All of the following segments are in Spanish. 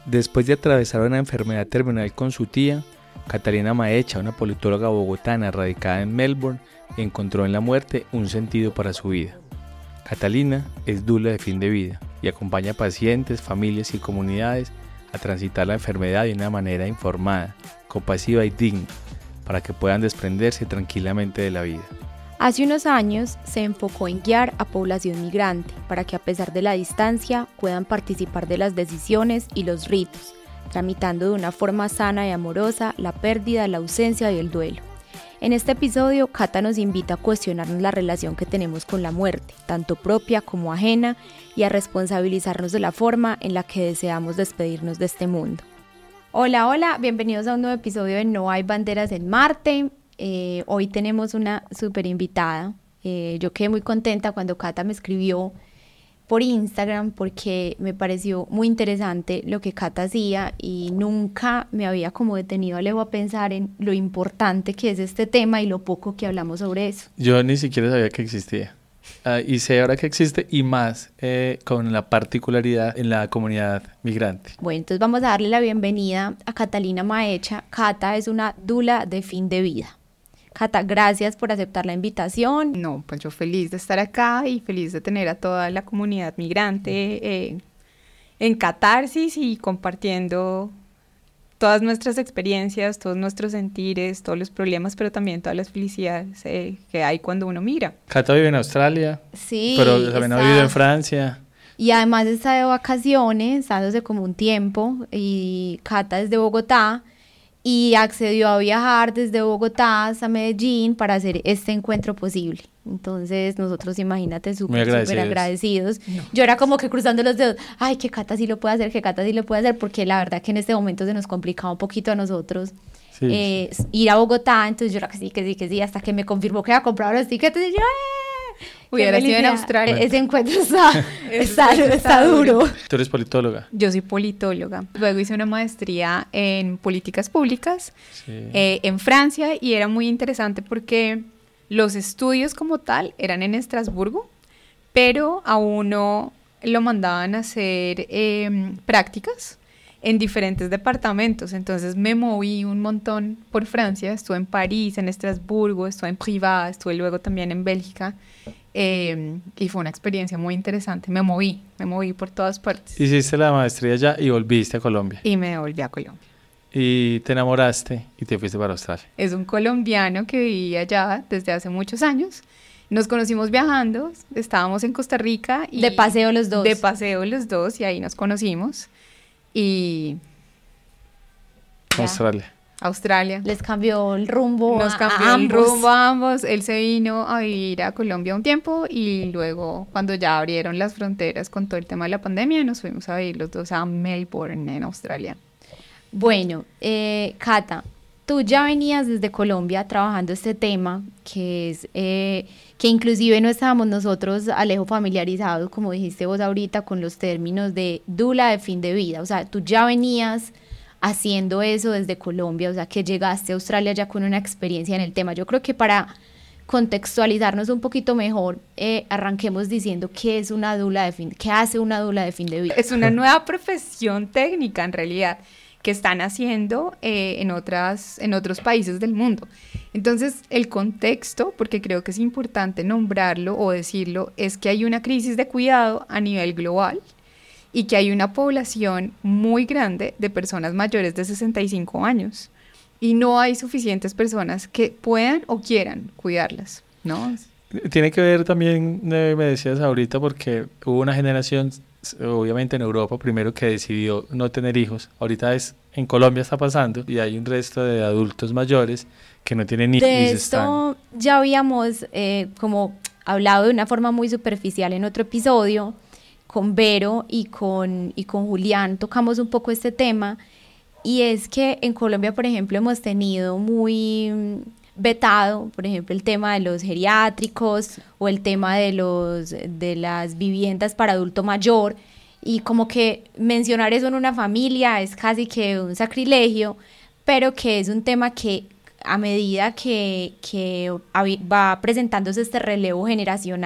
Después de atravesar una enfermedad terminal con su tía, Catalina Maecha, una politóloga bogotana radicada en Melbourne, encontró en la muerte un sentido para su vida. Catalina es doula de fin de vida y acompaña a pacientes, familias y comunidades a transitar la enfermedad de una manera informada, compasiva y digna, para que puedan desprenderse tranquilamente de la vida. Hace unos años se enfocó en guiar a población migrante para que a pesar de la distancia puedan participar de las decisiones y los ritos, tramitando de una forma sana y amorosa la pérdida, la ausencia y el duelo. En este episodio, Cata nos invita a cuestionarnos la relación que tenemos con la muerte, tanto propia como ajena, y a responsabilizarnos de la forma en la que deseamos despedirnos de este mundo. Hola, bienvenidos a un nuevo episodio de No hay banderas en Marte. Hoy tenemos una súper invitada. Yo quedé muy contenta cuando Cata me escribió por Instagram porque me pareció muy interesante lo que Cata hacía y nunca me había como detenido a pensar en lo importante que es este tema y lo poco que hablamos sobre eso. Yo ni siquiera sabía que existía. Y sé ahora que existe y más con la particularidad en la comunidad migrante. Bueno, entonces vamos a darle la bienvenida a Catalina Maecha. Cata es una doula de fin de vida. Cata, gracias por aceptar la invitación. No, pues yo feliz de estar acá y feliz de tener a toda la comunidad migrante en Catarsis y compartiendo todas nuestras experiencias, todos nuestros sentires, todos los problemas, pero también todas las felicidades que hay cuando uno migra. Cata vive en Australia, sí, pero también ha vivido en Francia. Y además está de vacaciones, dándose como un tiempo, y Cata es de Bogotá, y accedió a viajar desde Bogotá hasta Medellín para hacer este encuentro posible. Entonces nosotros, imagínate, súper agradecidos. No. Yo era como que cruzando los dedos, ay, que Cata sí lo puede hacer, porque la verdad que en este momento se nos complicaba un poquito a nosotros ir a Bogotá. Entonces yo era que sí, hasta que me confirmó que había comprado los tickets, y yo, hubiera sido en Australia. Bueno. Ese encuentro está duro. ¿Tú eres politóloga? Yo soy politóloga. Luego hice una maestría en políticas públicas en Francia y era muy interesante porque los estudios como tal eran en Estrasburgo, pero a uno lo mandaban a hacer prácticas en diferentes departamentos. Entonces me moví un montón por Francia, estuve en París, en Estrasburgo, estuve en Privas, estuve luego también en Bélgica. Y fue una experiencia muy interesante. Me moví por todas partes. Hiciste la maestría allá y volviste a Colombia. Y me volví a Colombia. Y te enamoraste y te fuiste para Australia. Es un colombiano que vivía allá desde hace muchos años. Nos conocimos viajando, estábamos en Costa Rica. De paseo los dos. Y ahí nos conocimos. Y... Australia. Les cambió el rumbo. Nos cambió el rumbo a ambos. Él se vino a vivir a Colombia un tiempo y luego cuando ya abrieron las fronteras con todo el tema de la pandemia nos fuimos a vivir los dos a Melbourne, en Australia. Bueno, Cata, tú ya venías desde Colombia trabajando este tema que es que inclusive no estábamos nosotros, Alejo, familiarizados, como dijiste vos ahorita, con los términos de doula de fin de vida. O sea, tú ya venías haciendo eso desde Colombia, o sea, que llegaste a Australia ya con una experiencia en el tema. Yo creo que para contextualizarnos un poquito mejor, arranquemos diciendo qué hace una doula de fin de vida. Es una nueva profesión técnica, en realidad, que están haciendo en otros países del mundo. Entonces, el contexto, porque creo que es importante nombrarlo o decirlo, es que hay una crisis de cuidado a nivel global, y que hay una población muy grande de personas mayores de 65 años y no hay suficientes personas que puedan o quieran cuidarlas, ¿no? Tiene que ver también, me decías ahorita, porque hubo una generación, obviamente en Europa primero, que decidió no tener hijos. Ahorita en Colombia está pasando y hay un resto de adultos mayores que no tienen hijos. De esto ya habíamos como hablado de una forma muy superficial en otro episodio. Con Vero y con Julián tocamos un poco este tema, y es que en Colombia, por ejemplo, hemos tenido muy vetado, por ejemplo, el tema de los geriátricos o el tema de las viviendas para adulto mayor, y como que mencionar eso en una familia es casi que un sacrilegio, pero que es un tema que a medida que va presentándose este relevo generacional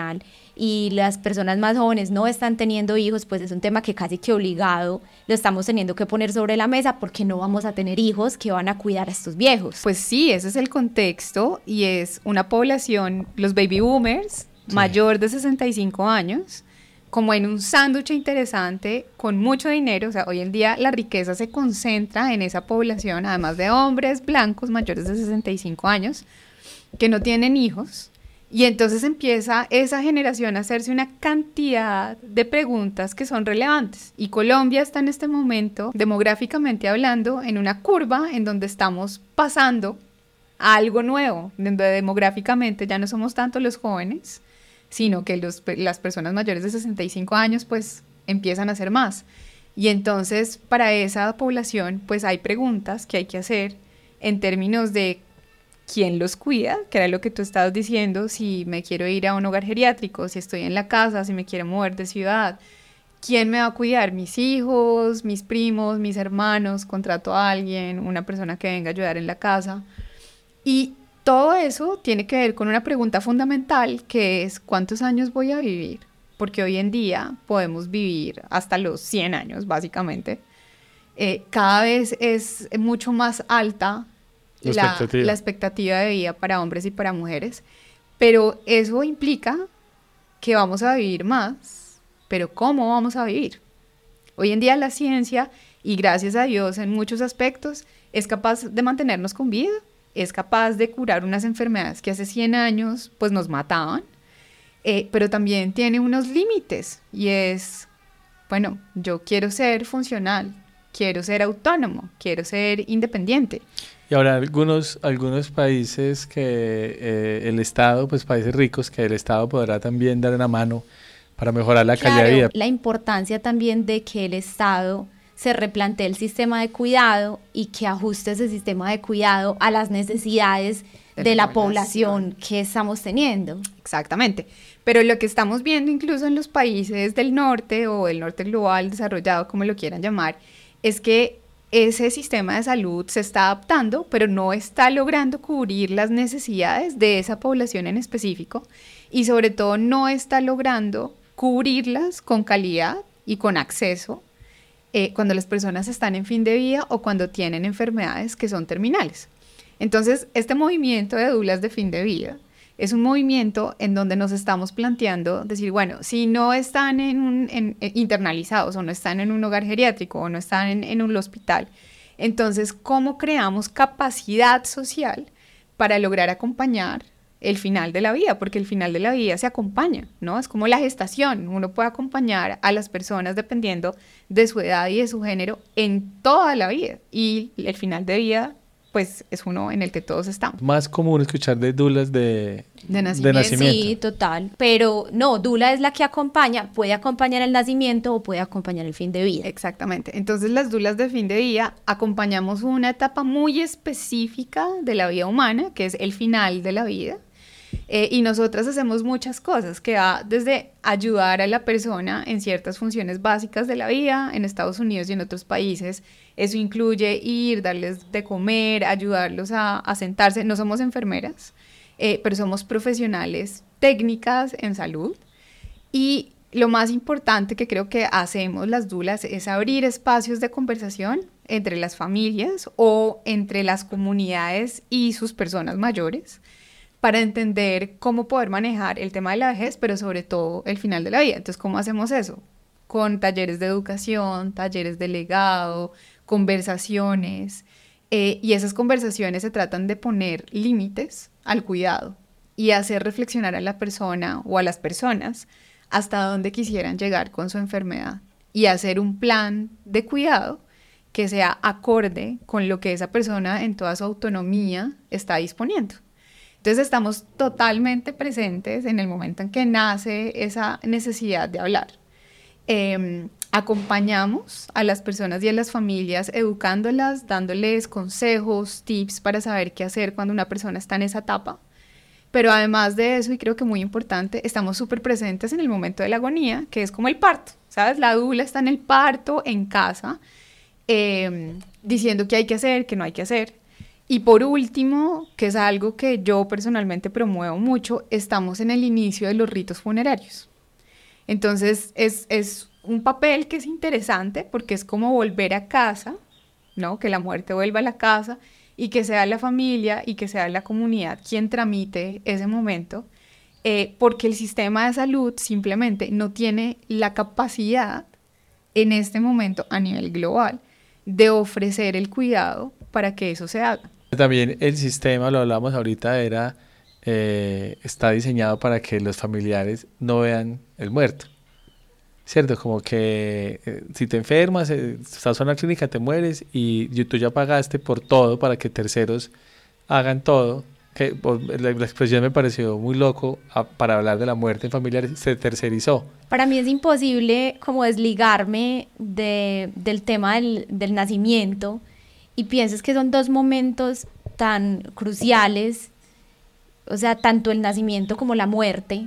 y las personas más jóvenes no están teniendo hijos, pues es un tema que casi que obligado lo estamos teniendo que poner sobre la mesa porque no vamos a tener hijos que van a cuidar a estos viejos. Pues sí, ese es el contexto y es una población, los baby boomers, mayor de 65 años, como en un sándwich interesante, con mucho dinero. O sea, hoy en día la riqueza se concentra en esa población, además de hombres blancos mayores de 65 años, que no tienen hijos. Y entonces empieza esa generación a hacerse una cantidad de preguntas que son relevantes. Y Colombia está en este momento, demográficamente hablando, en una curva en donde estamos pasando a algo nuevo, donde demográficamente ya no somos tanto los jóvenes, sino que las personas mayores de 65 años pues empiezan a ser más. Y entonces para esa población pues hay preguntas que hay que hacer en términos de quién los cuida, que era lo que tú estabas diciendo, si me quiero ir a un hogar geriátrico, si estoy en la casa, si me quiero mover de ciudad, quién me va a cuidar, mis hijos, mis primos, mis hermanos, contrato a alguien, una persona que venga a ayudar en la casa. Y todo eso tiene que ver con una pregunta fundamental que es ¿cuántos años voy a vivir? Porque hoy en día podemos vivir hasta los 100 años, básicamente. Cada vez es mucho más alta la expectativa de vida para hombres y para mujeres, pero eso implica que vamos a vivir más, pero ¿cómo vamos a vivir? Hoy en día la ciencia, y gracias a Dios en muchos aspectos, es capaz de mantenernos con vida, es capaz de curar unas enfermedades que hace 100 años pues nos mataban, pero también tiene unos límites, y es, bueno, yo quiero ser funcional, quiero ser autónomo, quiero ser independiente. Y ahora algunos países que el Estado, pues países ricos, que el Estado podrá también dar una mano para mejorar la calidad de vida. La importancia también de que el Estado se replantee el sistema de cuidado y que ajuste ese sistema de cuidado a las necesidades de la población que estamos teniendo. Exactamente. Pero lo que estamos viendo incluso en los países del norte o el norte global desarrollado, como lo quieran llamar, es que ese sistema de salud se está adaptando, pero no está logrando cubrir las necesidades de esa población en específico y sobre todo no está logrando cubrirlas con calidad y con acceso cuando las personas están en fin de vida o cuando tienen enfermedades que son terminales. Entonces, este movimiento de dulas de fin de vida es un movimiento en donde nos estamos planteando decir, bueno, si no están internalizados o no están en un hogar geriátrico o no están en un hospital, entonces, ¿cómo creamos capacidad social para lograr acompañar el final de la vida? Porque el final de la vida se acompaña, ¿no? Es como la gestación, uno puede acompañar a las personas dependiendo de su edad y de su género en toda la vida, y el final de vida pues es uno en el que todos estamos. Más común escuchar de dulas de nacimiento. Sí, total. Pero no, dula es la que acompaña, puede acompañar el nacimiento o puede acompañar el fin de vida. Exactamente. Entonces las dulas de fin de vida acompañamos una etapa muy específica de la vida humana, que es el final de la vida. Y nosotras hacemos muchas cosas, que va desde ayudar a la persona en ciertas funciones básicas de la vida. En Estados Unidos y en otros países eso incluye ir, darles de comer, ayudarlos a sentarse. No somos enfermeras, pero somos profesionales técnicas en salud. Y lo más importante que creo que hacemos las dulas es abrir espacios de conversación entre las familias o entre las comunidades y sus personas mayores, para entender cómo poder manejar el tema de la vejez, pero sobre todo el final de la vida. Entonces, ¿cómo hacemos eso? Con talleres de educación, talleres de legado, conversaciones, y esas conversaciones se tratan de poner límites al cuidado y hacer reflexionar a la persona o a las personas hasta dónde quisieran llegar con su enfermedad y hacer un plan de cuidado que sea acorde con lo que esa persona en toda su autonomía está disponiendo. Entonces estamos totalmente presentes en el momento en que nace esa necesidad de hablar. Acompañamos a las personas y a las familias educándolas, dándoles consejos, tips para saber qué hacer cuando una persona está en esa etapa. Pero además de eso, y creo que muy importante, estamos súper presentes en el momento de la agonía, que es como el parto, ¿sabes? La dula está en el parto, en casa, diciendo qué hay que hacer, qué no hay que hacer. Y por último, que es algo que yo personalmente promuevo mucho, estamos en el inicio de los ritos funerarios. Entonces es un papel que es interesante porque es como volver a casa, ¿no? Que la muerte vuelva a la casa y que sea la familia y que sea la comunidad quien tramite ese momento, porque el sistema de salud simplemente no tiene la capacidad en este momento a nivel global de ofrecer el cuidado para que eso se haga. También el sistema, lo hablamos ahorita, está diseñado para que los familiares no vean el muerto. ¿Cierto? Como que si te enfermas, estás en una clínica, te mueres y tú ya pagaste por todo para que terceros hagan todo. La expresión me pareció muy loco para hablar de la muerte en familiares, se tercerizó. Para mí es imposible como desligarme del tema del nacimiento y piensas que son dos momentos tan cruciales, o sea, tanto el nacimiento como la muerte.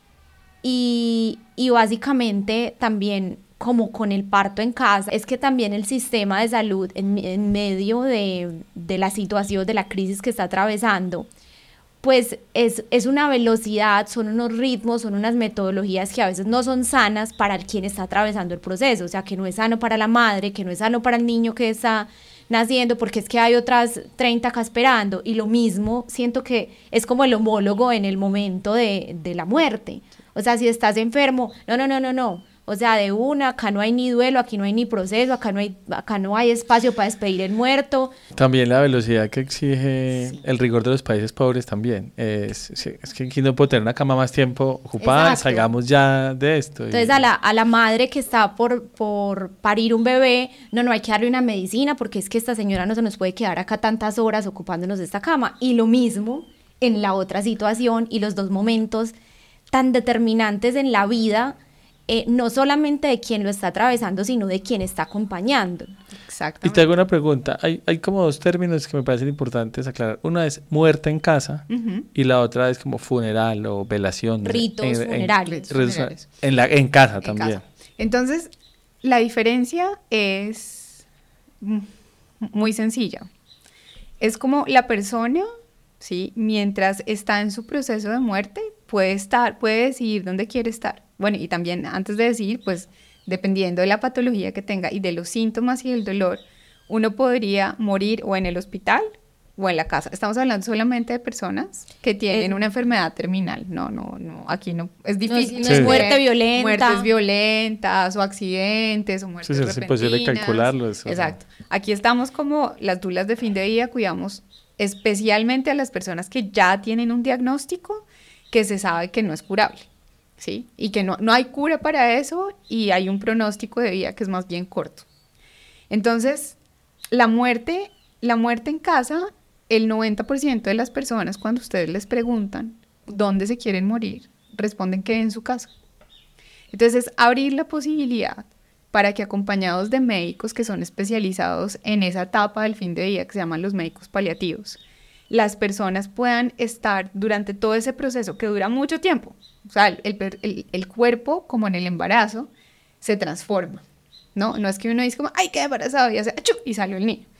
Y básicamente también como con el parto en casa, es que también el sistema de salud en medio de la situación, de la crisis que está atravesando, pues es una velocidad, son unos ritmos, son unas metodologías que a veces no son sanas para quien está atravesando el proceso, o sea, que no es sano para la madre, que no es sano para el niño que está naciendo, porque es que hay otras 30 acá esperando, y lo mismo siento que es como el homólogo en el momento de la muerte. O sea, si estás enfermo, no. O sea, de una, acá no hay ni duelo, aquí no hay ni proceso, acá no hay espacio para despedir el muerto. También la velocidad que exige el rigor de los países pobres también. Es que aquí no puedo tener una cama más tiempo ocupada, Exacto. Salgamos ya de esto. Entonces a la madre que está por parir un bebé, no hay que darle una medicina porque es que esta señora no se nos puede quedar acá tantas horas ocupándonos de esta cama. Y lo mismo en la otra situación y los dos momentos tan determinantes en la vida, no solamente de quien lo está atravesando, sino de quien está acompañando. Exactamente. Y te hago una pregunta, hay como dos términos que me parecen importantes aclarar. Una es muerte en casa y la otra es como funeral o velación. Ritos funerarios. En casa también. Casa. Entonces, la diferencia es muy sencilla. Es como la persona, ¿sí? Mientras está en su proceso de muerte, puede decidir dónde quiere estar. Bueno, y también antes de decir, pues, dependiendo de la patología que tenga y de los síntomas y del dolor, uno podría morir o en el hospital o en la casa. Estamos hablando solamente de personas que tienen una enfermedad terminal. No, aquí no, es difícil. No es muerte violenta. Muertes violentas o accidentes o muertes repentinas. Es imposible calcularlo eso. Exacto. Aquí estamos como las dulas de fin de vida, cuidamos especialmente a las personas que ya tienen un diagnóstico que se sabe que no es curable, ¿sí? Y que no hay cura para eso y hay un pronóstico de vida que es más bien corto. Entonces, la muerte en casa, el 90% de las personas cuando ustedes les preguntan dónde se quieren morir, responden que en su casa. Entonces, abrir la posibilidad para que acompañados de médicos que son especializados en esa etapa del fin de vida, que se llaman los médicos paliativos, las personas puedan estar durante todo ese proceso que dura mucho tiempo. O sea, el cuerpo, como en el embarazo, se transforma, ¿no? No es que uno dice como, ¡ay, qué embarazado! Y hace ¡achú! Y salió el niño.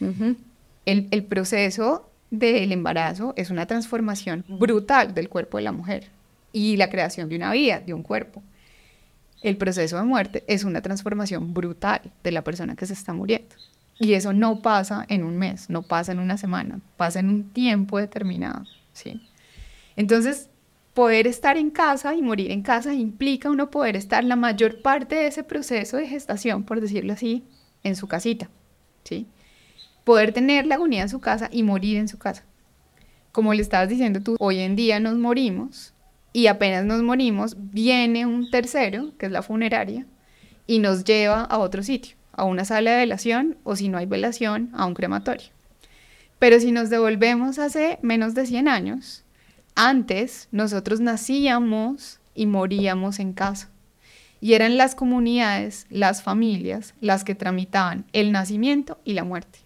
El proceso del embarazo es una transformación brutal del cuerpo de la mujer y la creación de una vida, de un cuerpo. El proceso de muerte es una transformación brutal de la persona que se está muriendo. Y eso no pasa en un mes, no pasa en una semana, pasa en un tiempo determinado, ¿sí? Entonces, poder estar en casa y morir en casa implica uno poder estar la mayor parte de ese proceso de gestación, por decirlo así, en su casita, ¿sí? Poder tener la agonía en su casa y morir en su casa. Como le estabas diciendo tú, hoy en día nos morimos y apenas nos morimos, viene un tercero, que es la funeraria, y nos lleva a otro sitio, a una sala de velación, o si no hay velación, a un crematorio. Pero si nos devolvemos hace menos de 100 años, antes nosotros nacíamos y moríamos en casa. Y eran las comunidades, las familias, las que tramitaban el nacimiento y la muerte.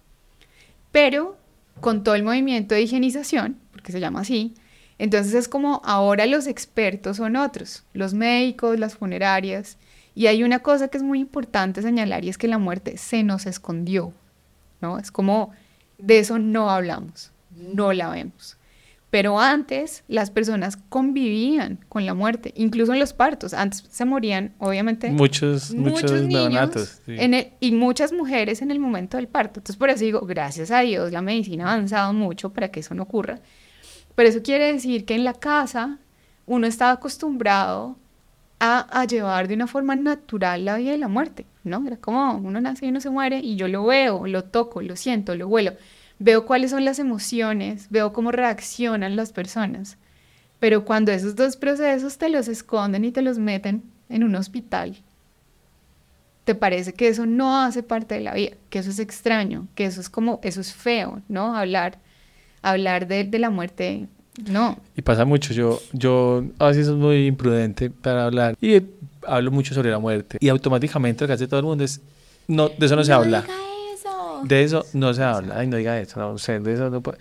Pero con todo el movimiento de higienización, porque se llama así, entonces es como ahora los expertos son otros, los médicos, las funerarias. Y hay una cosa que es muy importante señalar y es que la muerte se nos escondió, ¿no? Es como De eso no hablamos, no la vemos. Pero antes las personas convivían con la muerte, incluso en los partos. Antes se morían, obviamente, muchos niños neonatos, sí. Y muchas mujeres en el momento del parto. Entonces, por eso digo, gracias a Dios, la medicina ha avanzado mucho para que eso no ocurra. Pero eso quiere decir que en la casa uno estaba acostumbrado a llevar de una forma natural la vida y la muerte, ¿no? Era como uno nace y uno se muere y yo lo veo, lo toco, lo siento, lo huelo. Veo cuáles son las emociones, veo cómo reaccionan las personas. Pero cuando esos dos procesos te los esconden y te los meten en un hospital, te parece que eso no hace parte de la vida, que eso es extraño, que eso es feo, ¿no? Hablar de la muerte, no. Y pasa mucho, yo a veces soy muy imprudente para hablar y hablo mucho sobre la muerte. Y automáticamente lo que hace todo el mundo es, no, de eso no se habla. De eso no se habla. Ay, no diga eso, no sé, de eso no puedo.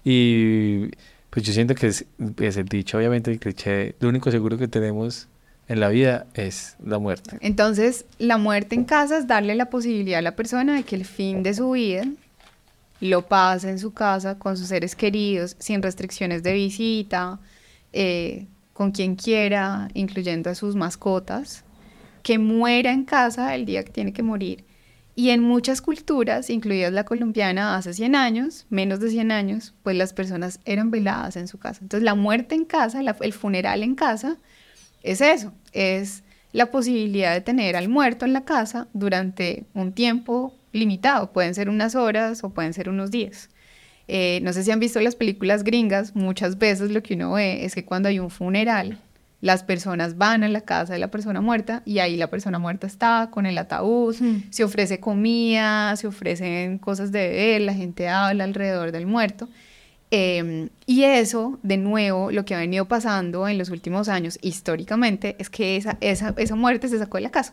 Y pues yo siento que es el dicho, obviamente el cliché, lo único seguro que tenemos en la vida es la muerte. Entonces, la muerte en casa es darle la posibilidad a la persona de que el fin de su vida lo pase en su casa con sus seres queridos, sin restricciones de visita, con quien quiera, incluyendo a sus mascotas, que muera en casa el día que tiene que morir. Y en muchas culturas, incluidas la colombiana, hace 100 años, menos de 100 años, pues las personas eran veladas en su casa. Entonces la muerte en casa, el funeral en casa, es eso, es la posibilidad de tener al muerto en la casa durante un tiempo limitado. Pueden ser unas horas o pueden ser unos días. No sé si han visto las películas gringas, muchas veces lo que uno ve es que cuando hay un funeral, las personas van a la casa de la persona muerta y ahí la persona muerta está con el ataúd, se ofrece comida, se ofrecen cosas de beber, la gente habla alrededor del muerto. Y eso, de nuevo, lo que ha venido pasando en los últimos años históricamente es que esa muerte se sacó de la casa.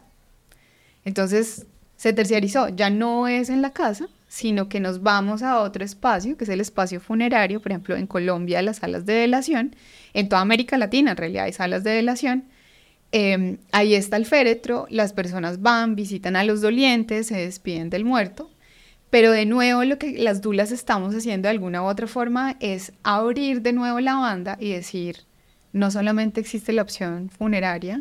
Entonces se terciarizó, ya no es en la casa, sino que nos vamos a otro espacio, que es el espacio funerario. Por ejemplo, en Colombia, las salas de velación, en toda América Latina en realidad hay salas de velación. Ahí está el féretro, las personas van, visitan a los dolientes, se despiden del muerto, pero de nuevo lo que las dulas estamos haciendo de alguna u otra forma es abrir de nuevo la banda y decir, no solamente existe la opción funeraria,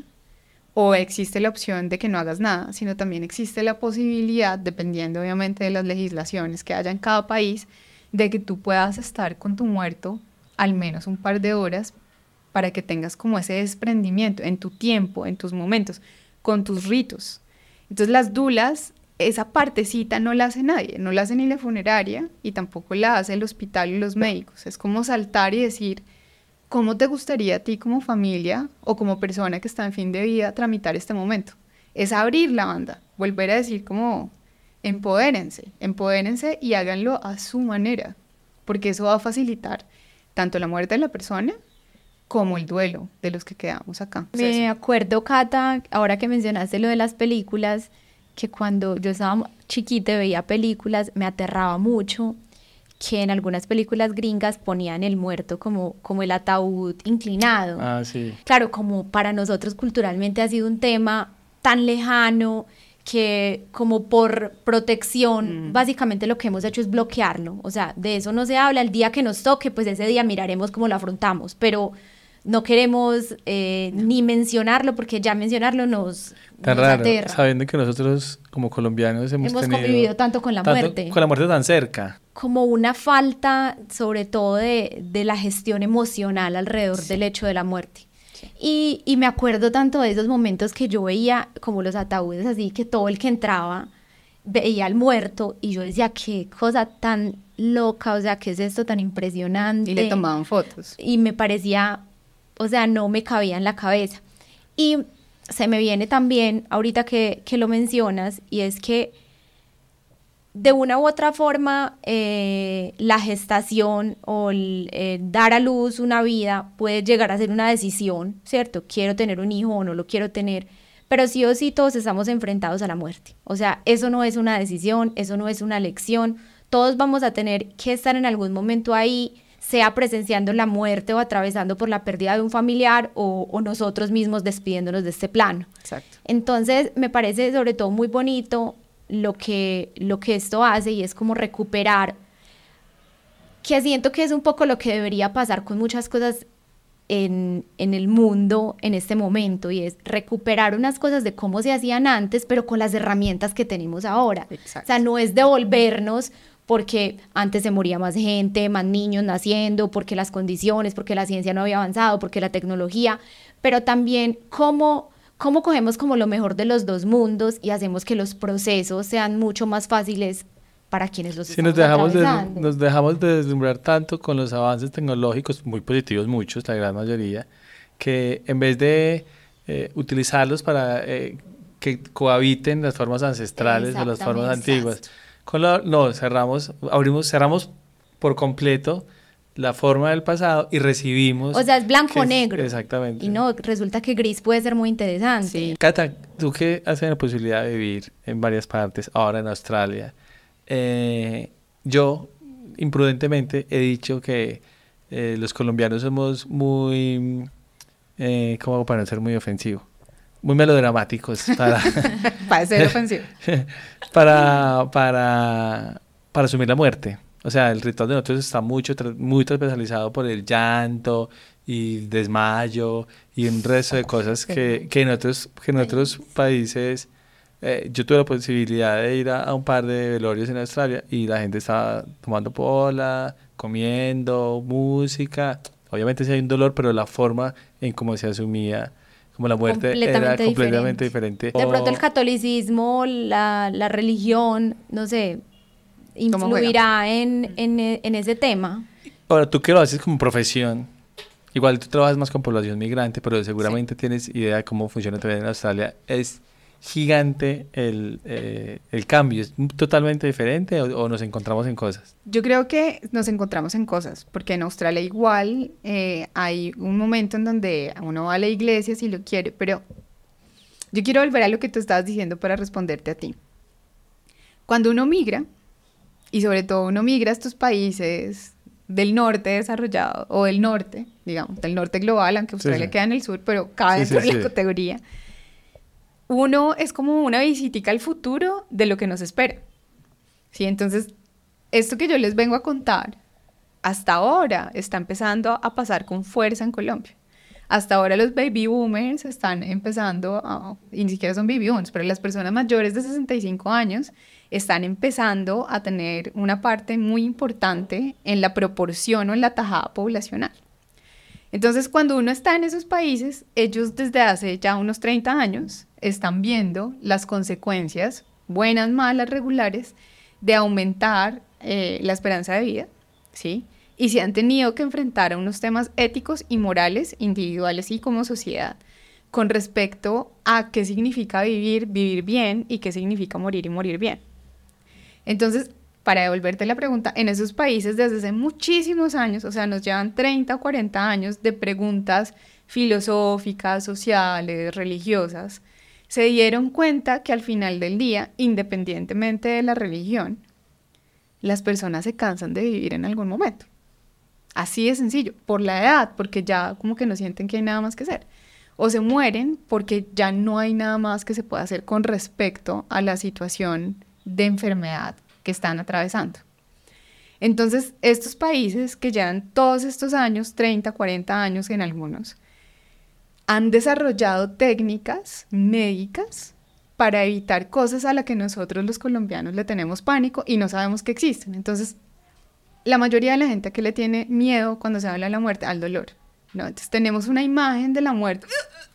o existe la opción de que no hagas nada, sino también existe la posibilidad, dependiendo obviamente de las legislaciones que haya en cada país, de que tú puedas estar con tu muerto al menos un par de horas para que tengas como ese desprendimiento en tu tiempo, en tus momentos, con tus ritos. Entonces las dulas, esa partecita no la hace nadie, no la hace ni la funeraria y tampoco la hace el hospital y los médicos. Es como saltar y decir, ¿cómo te gustaría a ti como familia o como persona que está en fin de vida tramitar este momento? Es abrir la banda, volver a decir como empodérense y háganlo a su manera, porque eso va a facilitar tanto la muerte de la persona como el duelo de los que quedamos acá. Me acuerdo, Cata, ahora que mencionaste lo de las películas, que cuando yo estaba chiquita y veía películas me aterraba mucho que en algunas películas gringas ponían el muerto como el ataúd inclinado. Ah, sí. Claro, como para nosotros culturalmente ha sido un tema tan lejano que como por protección, básicamente lo que hemos hecho es bloquearlo. O sea, de eso no se habla. El día que nos toque, pues ese día miraremos cómo lo afrontamos, pero no queremos ni mencionarlo porque ya mencionarlo nos raro, aterra. Sabiendo que nosotros como colombianos hemos convivido tanto con la muerte. Con la muerte tan cerca. Como una falta, sobre todo, de la gestión emocional alrededor del hecho de la muerte. Sí. Y me acuerdo tanto de esos momentos que yo veía como los ataúdes así, que todo el que entraba veía al muerto y yo decía, qué cosa tan loca, o sea, qué es esto tan impresionante. Y le tomaban fotos. Y me parecía, o sea, no me cabía en la cabeza. Y se me viene también, ahorita que lo mencionas, y es que de una u otra forma, la gestación o dar a luz una vida puede llegar a ser una decisión, ¿cierto? Quiero tener un hijo o no lo quiero tener, pero sí o sí todos estamos enfrentados a la muerte. O sea, eso no es una decisión, eso no es una elección, todos vamos a tener que estar en algún momento ahí, sea presenciando la muerte o atravesando por la pérdida de un familiar o nosotros mismos despidiéndonos de este plano. Exacto. Entonces, me parece sobre todo muy bonito lo que esto hace y es como recuperar que siento que es un poco lo que debería pasar con muchas cosas en el mundo en este momento, y es recuperar unas cosas de cómo se hacían antes, pero con las herramientas que tenemos ahora. Exacto. O sea, no es devolvernos porque antes se moría más gente, más niños naciendo, porque las condiciones, porque la ciencia no había avanzado, porque la tecnología, pero también cómo cogemos como lo mejor de los dos mundos y hacemos que los procesos sean mucho más fáciles para quienes los estamos atravesando. Nos dejamos de deslumbrar tanto con los avances tecnológicos, muy positivos muchos, la gran mayoría, que en vez de utilizarlos para que cohabiten las formas ancestrales o las formas antiguas, cerramos por completo la forma del pasado y recibimos... O sea, es blanco-negro. Exactamente. Y no, resulta que gris puede ser muy interesante. Sí. Cata, tú que has tenido la posibilidad de vivir en varias partes, ahora en Australia, yo imprudentemente he dicho que los colombianos somos muy, ¿cómo hago para no ser muy ofensivo? Muy melodramáticos para ser ofensivo. para asumir la muerte. O sea, el ritual de nosotros está muy transversalizado por el llanto y desmayo y un resto de cosas que en otros países... yo tuve la posibilidad de ir a un par de velorios en Australia y la gente estaba tomando pola, comiendo, música. Obviamente sí hay un dolor, pero la forma en cómo se asumía como la muerte era completamente diferente. De pronto el catolicismo, la religión, no sé, influirá en ese tema. Ahora, tú que lo haces como profesión, igual tú trabajas más con población migrante, pero seguramente tienes idea de cómo funciona también en Australia. ¿Es gigante el cambio? ¿Es totalmente diferente o nos encontramos en cosas? Yo creo que nos encontramos en cosas, porque en Australia igual hay un momento en donde uno va a la iglesia si lo quiere, pero yo quiero volver a lo que tú estabas diciendo para responderte a ti. Cuando uno migra, y sobre todo uno migra a estos países del norte desarrollado, o del norte, digamos, del norte global, aunque Australia queda en el sur, pero cabe dentro de la categoría, uno es como una visitica al futuro de lo que nos espera. ¿Sí? Entonces, esto que yo les vengo a contar, hasta ahora está empezando a pasar con fuerza en Colombia. Hasta ahora los baby boomers están empezando, y ni siquiera son baby boomers, pero las personas mayores de 65 años están empezando a tener una parte muy importante en la proporción o en la tajada poblacional. Entonces, cuando uno está en esos países, ellos desde hace ya unos 30 años están viendo las consecuencias, buenas, malas, regulares, de aumentar la esperanza de vida, ¿sí? Y se han tenido que enfrentar a unos temas éticos y morales, individuales y como sociedad, con respecto a qué significa vivir bien, y qué significa morir y morir bien. Entonces, para devolverte la pregunta, en esos países desde hace muchísimos años, o sea, nos llevan 30 o 40 años de preguntas filosóficas, sociales, religiosas, se dieron cuenta que al final del día, independientemente de la religión, las personas se cansan de vivir en algún momento. Así de sencillo, por la edad, porque ya como que no sienten que hay nada más que hacer. O se mueren porque ya no hay nada más que se pueda hacer con respecto a la situación de enfermedad que están atravesando. Entonces, estos países que llevan todos estos años, 30, 40 años en algunos, han desarrollado técnicas médicas para evitar cosas a las que nosotros los colombianos le tenemos pánico y no sabemos que existen. Entonces, la mayoría de la gente que le tiene miedo cuando se habla de la muerte, al dolor, ¿no? Entonces, tenemos una imagen de la muerte...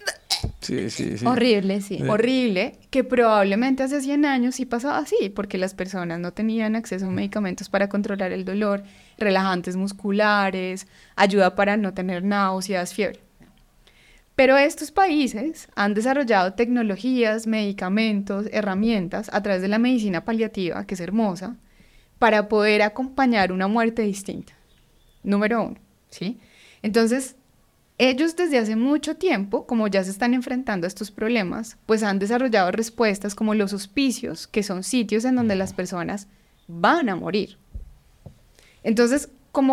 Sí. Horrible, sí. Horrible, que probablemente hace 100 años sí pasaba así, porque las personas no tenían acceso a medicamentos para controlar el dolor, relajantes musculares, ayuda para no tener náuseas, fiebre. Pero estos países han desarrollado tecnologías, medicamentos, herramientas a través de la medicina paliativa, que es hermosa, para poder acompañar una muerte distinta. Número 1, ¿sí? Entonces, ellos desde hace mucho tiempo, como ya se están enfrentando a estos problemas, pues han desarrollado respuestas como los hospicios, que son sitios en donde las personas van a morir. Entonces,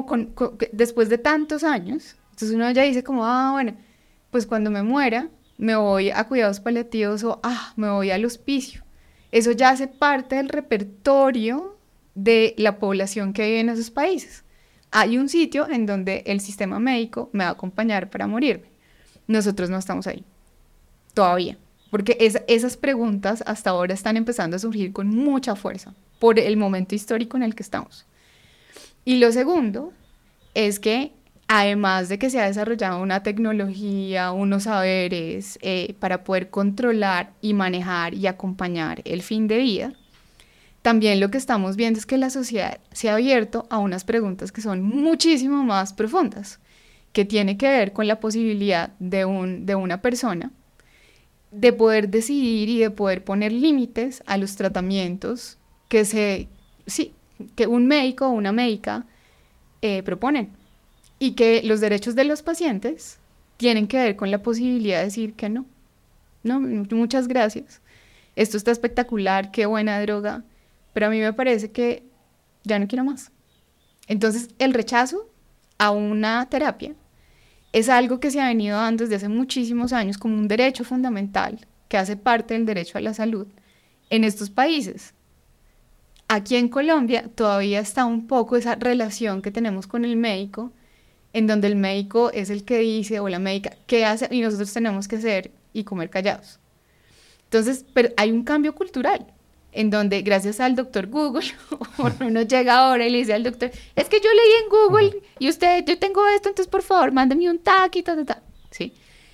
después de tantos años, entonces uno ya dice como, bueno, pues cuando me muera, me voy a cuidados paliativos o me voy al hospicio. Eso ya hace parte del repertorio de la población que vive en esos países. hay un sitio en donde el sistema médico me va a acompañar para morirme. Nosotros no estamos ahí, todavía, porque esas preguntas hasta ahora están empezando a surgir con mucha fuerza por el momento histórico en el que estamos. Y lo segundo es que además de que se ha desarrollado una tecnología, unos saberes para poder controlar y manejar y acompañar el fin de vida, también lo que estamos viendo es que la sociedad se ha abierto a unas preguntas que son muchísimo más profundas, que tiene que ver con la posibilidad de una persona de poder decidir y de poder poner límites a los tratamientos que un médico o una médica proponen, y que los derechos de los pacientes tienen que ver con la posibilidad de decir que no, muchas gracias, esto está espectacular, qué buena droga, pero a mí me parece que ya no quiero más. Entonces, el rechazo a una terapia es algo que se ha venido dando desde hace muchísimos años como un derecho fundamental que hace parte del derecho a la salud en estos países. Aquí en Colombia todavía está un poco esa relación que tenemos con el médico, en donde el médico es el que dice, o la médica, qué hace, y nosotros tenemos que hacer y comer callados. Entonces, pero hay un cambio cultural, en donde gracias al doctor Google, uno llega ahora y le dice al doctor, es que yo leí en Google, y yo tengo esto, entonces por favor, mándame un TAC y ta. ¿Sí?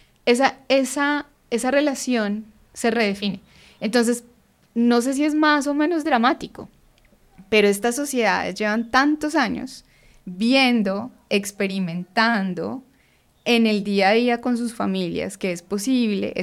Esa relación se redefine. Entonces, no sé si es más o menos dramático, pero estas sociedades llevan tantos años viendo, experimentando en el día a día con sus familias que es posible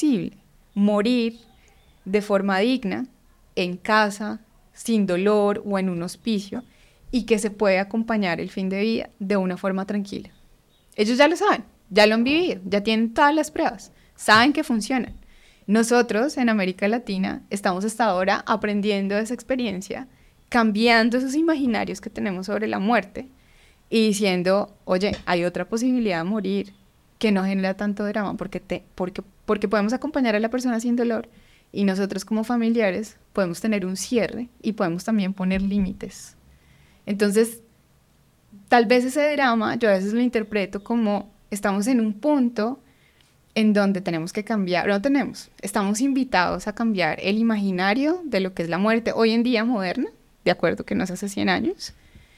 morir de forma digna, en casa, sin dolor o en un hospicio, y que se puede acompañar el fin de vida de una forma tranquila. Ellos ya lo saben, ya lo han vivido, ya tienen todas las pruebas, saben que funcionan. Nosotros en América Latina estamos hasta ahora aprendiendo de esa experiencia, cambiando esos imaginarios que tenemos sobre la muerte y diciendo, oye, hay otra posibilidad de morir que no genera tanto drama porque podemos acompañar a la persona sin dolor, y nosotros como familiares podemos tener un cierre y podemos también poner límites. Entonces, tal vez ese drama yo a veces lo interpreto como estamos en un punto en donde tenemos que cambiar, estamos invitados a cambiar el imaginario de lo que es la muerte hoy en día moderna, de acuerdo que no es hace 100 años.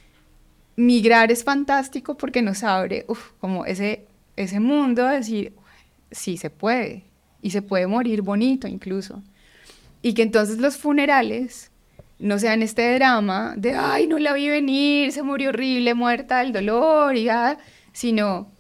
Migrar es fantástico porque nos abre como ese mundo de decir, sí se puede, y se puede morir bonito incluso. Y que entonces los funerales no sean este drama de, ay, no la vi venir, se murió horrible, muerta del dolor, sino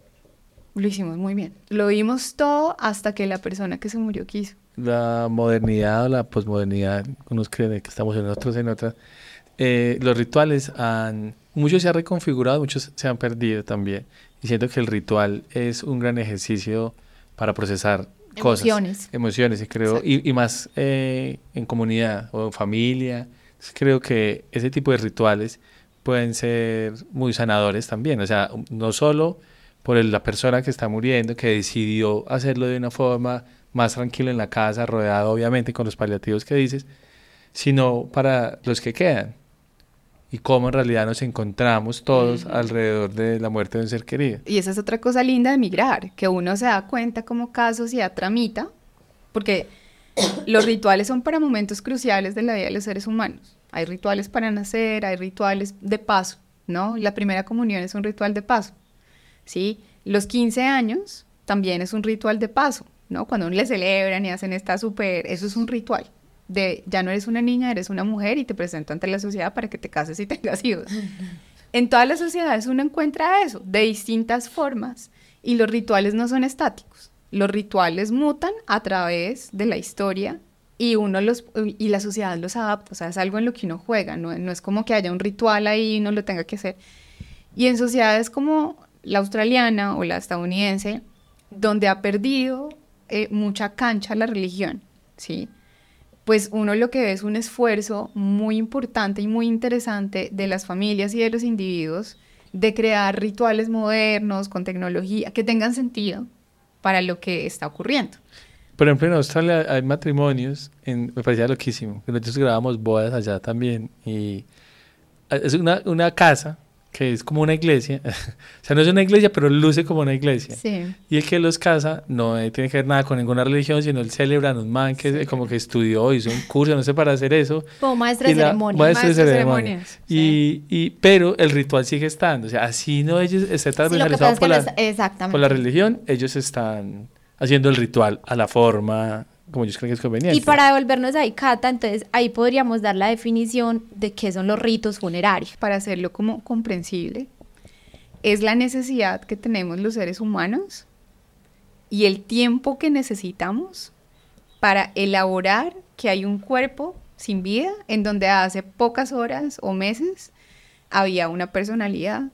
lo hicimos muy bien. Lo vimos todo hasta que la persona que se murió quiso. La modernidad o la posmodernidad, unos creen que estamos en otros en otras. Los rituales muchos se han reconfigurado, muchos se han perdido también. Y siento que el ritual es un gran ejercicio para procesar emociones, y creo, y más en comunidad o en familia. Creo que ese tipo de rituales pueden ser muy sanadores también, o sea, no solo por la persona que está muriendo, que decidió hacerlo de una forma más tranquila en la casa, rodeado obviamente con los paliativos que dices, sino para los que quedan, y cómo en realidad nos encontramos todos alrededor de la muerte de un ser querido. Y esa es otra cosa linda de migrar, que uno se da cuenta cómo cada sociedad tramita, porque los rituales son para momentos cruciales de la vida de los seres humanos. Hay rituales para nacer, hay rituales de paso, ¿no? La primera comunión es un ritual de paso, ¿sí? Los 15 años también es un ritual de paso, ¿no? Cuando uno le celebran y hacen eso es un ritual. Ya no eres una niña, eres una mujer y te presento ante la sociedad para que te cases y tengas hijos. En todas las sociedades uno encuentra eso, de distintas formas, y los rituales no son estáticos. Los rituales mutan a través de la historia y la sociedad los adapta, o sea, es algo en lo que uno juega, no es como que haya un ritual ahí y uno lo tenga que hacer. Y en sociedades como la australiana o la estadounidense, donde ha perdido mucha cancha la religión, ¿sí? Pues uno lo que ve es un esfuerzo muy importante y muy interesante de las familias y de los individuos de crear rituales modernos con tecnología que tengan sentido para lo que está ocurriendo. Por ejemplo, en Australia hay matrimonios, me parecía loquísimo, nosotros grabamos bodas allá también, y es una casa que es como una iglesia, o sea, no es una iglesia, pero luce como una iglesia. Sí. Y el que los casa no tiene que ver nada con ninguna religión, sino él celebra a un man que sí, como que estudió, hizo un curso, no sé, para hacer eso. Como maestro de ceremonias. Maestro de ceremonias. Sí. Pero el ritual sigue estando, o sea, así no ellos estén transversalizados por la religión, ellos están haciendo el ritual a la forma como ellos creen que es conveniente. Y para devolvernos ahí, Cata, entonces ahí podríamos dar la definición de qué son los ritos funerarios. Para hacerlo como comprensible, es la necesidad que tenemos los seres humanos y el tiempo que necesitamos para elaborar que hay un cuerpo sin vida en donde hace pocas horas o meses había una personalidad,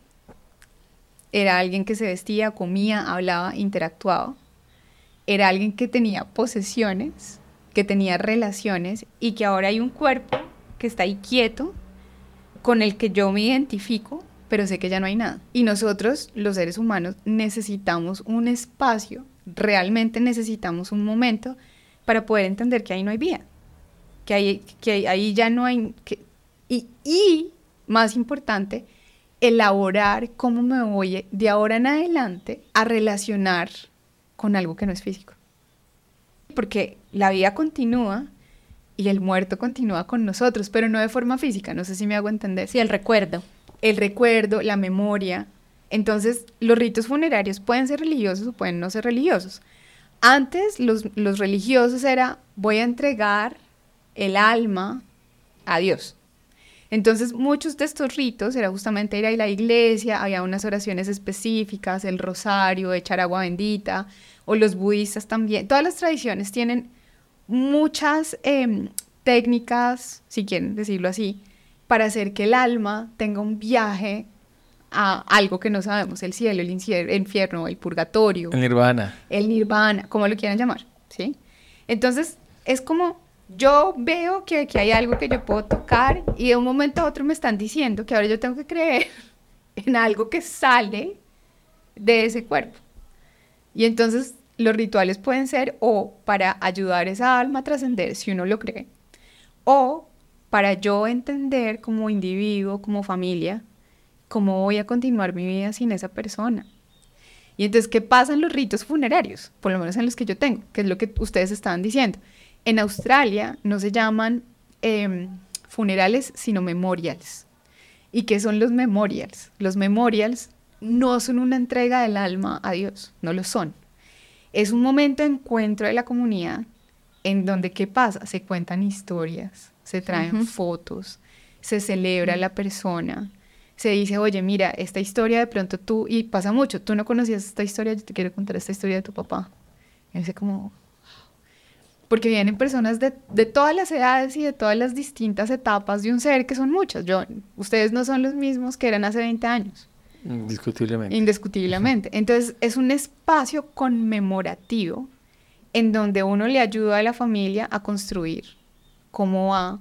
era alguien que se vestía, comía, hablaba, interactuaba. Era alguien que tenía posesiones, que tenía relaciones y que ahora hay un cuerpo que está ahí quieto, con el que yo me identifico, pero sé que ya no hay nada. Y nosotros, los seres humanos, necesitamos un espacio, realmente necesitamos un momento para poder entender que ahí no hay vida, que ahí ya no hay... Y más importante, elaborar cómo me voy de ahora en adelante a relacionar con algo que no es físico. Porque la vida continúa y el muerto continúa con nosotros, pero no de forma física, no sé si me hago entender. Sí, el recuerdo. El recuerdo, la memoria. Entonces, los ritos funerarios pueden ser religiosos o pueden no ser religiosos. Antes, los religiosos era, voy a entregar el alma a Dios. Entonces, muchos de estos ritos era justamente ir a la iglesia, había unas oraciones específicas, el rosario, echar agua bendita, o los budistas también. Todas las tradiciones tienen muchas técnicas, si quieren decirlo así, para hacer que el alma tenga un viaje a algo que no sabemos, el cielo, el infierno, el purgatorio. El nirvana. El nirvana, como lo quieran llamar, ¿sí? Entonces, es como... Yo veo que aquí hay algo que yo puedo tocar y de un momento a otro me están diciendo que ahora yo tengo que creer en algo que sale de ese cuerpo. Y entonces los rituales pueden ser o para ayudar a esa alma a trascender, si uno lo cree, o para yo entender como individuo, como familia, cómo voy a continuar mi vida sin esa persona. Y entonces, ¿qué pasa en los ritos funerarios? Por lo menos en los que yo tengo, que es lo que ustedes estaban diciendo. En Australia no se llaman funerales, sino memorials. ¿Y qué son los memorials? Los memorials no son una entrega del alma a Dios, no lo son. Es un momento de encuentro de la comunidad en donde, ¿qué pasa? Se cuentan historias, se traen fotos, se celebra a la persona, se dice, oye, mira, esta historia de pronto tú, y pasa mucho, tú no conocías esta historia, yo te quiero contar esta historia de tu papá. Y dice como... Porque vienen personas de todas las edades y de todas las distintas etapas de un ser, que son muchas. Ustedes no son los mismos que eran hace 20 años. Indiscutiblemente. Indiscutiblemente. Entonces, es un espacio conmemorativo en donde uno le ayuda a la familia a construir cómo va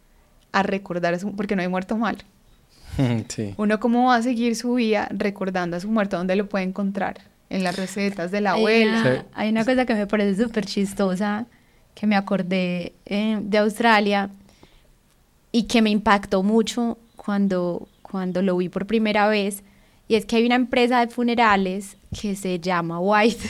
a recordar, porque no hay muerto mal. Sí. Uno cómo va a seguir su vida recordando a su muerto, ¿dónde lo puede encontrar? En las recetas de la abuela. Hay una cosa que me parece súper chistosa, que me acordé de Australia y que me impactó mucho cuando lo vi por primera vez, y es que hay una empresa de funerales que se llama White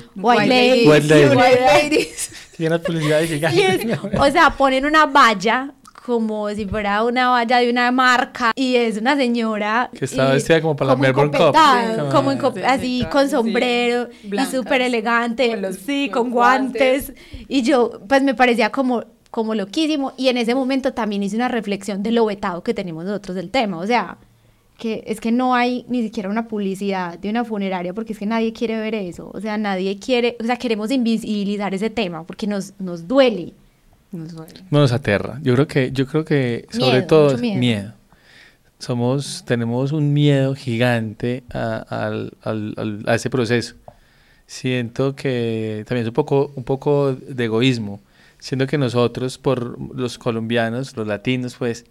Ladies. Tiene las publicidades gigantes. O sea, ponen una valla como si fuera una valla de una marca y es una señora que está vestida como para la Melbourne Cup, así con sombrero, blancas, y súper elegante, con guantes, y yo pues me parecía como loquísimo, y en ese momento también hice una reflexión de lo vetado que tenemos nosotros del tema, o sea, que es que no hay ni siquiera una publicidad de una funeraria porque es que nadie quiere ver eso, o sea, queremos invisibilizar ese tema porque nos duele. Nos aterra. Yo creo que sobre todo miedo. Tenemos un miedo gigante a ese proceso. Siento que también es un poco de egoísmo. Siento que nosotros, por los colombianos, los latinos, pues,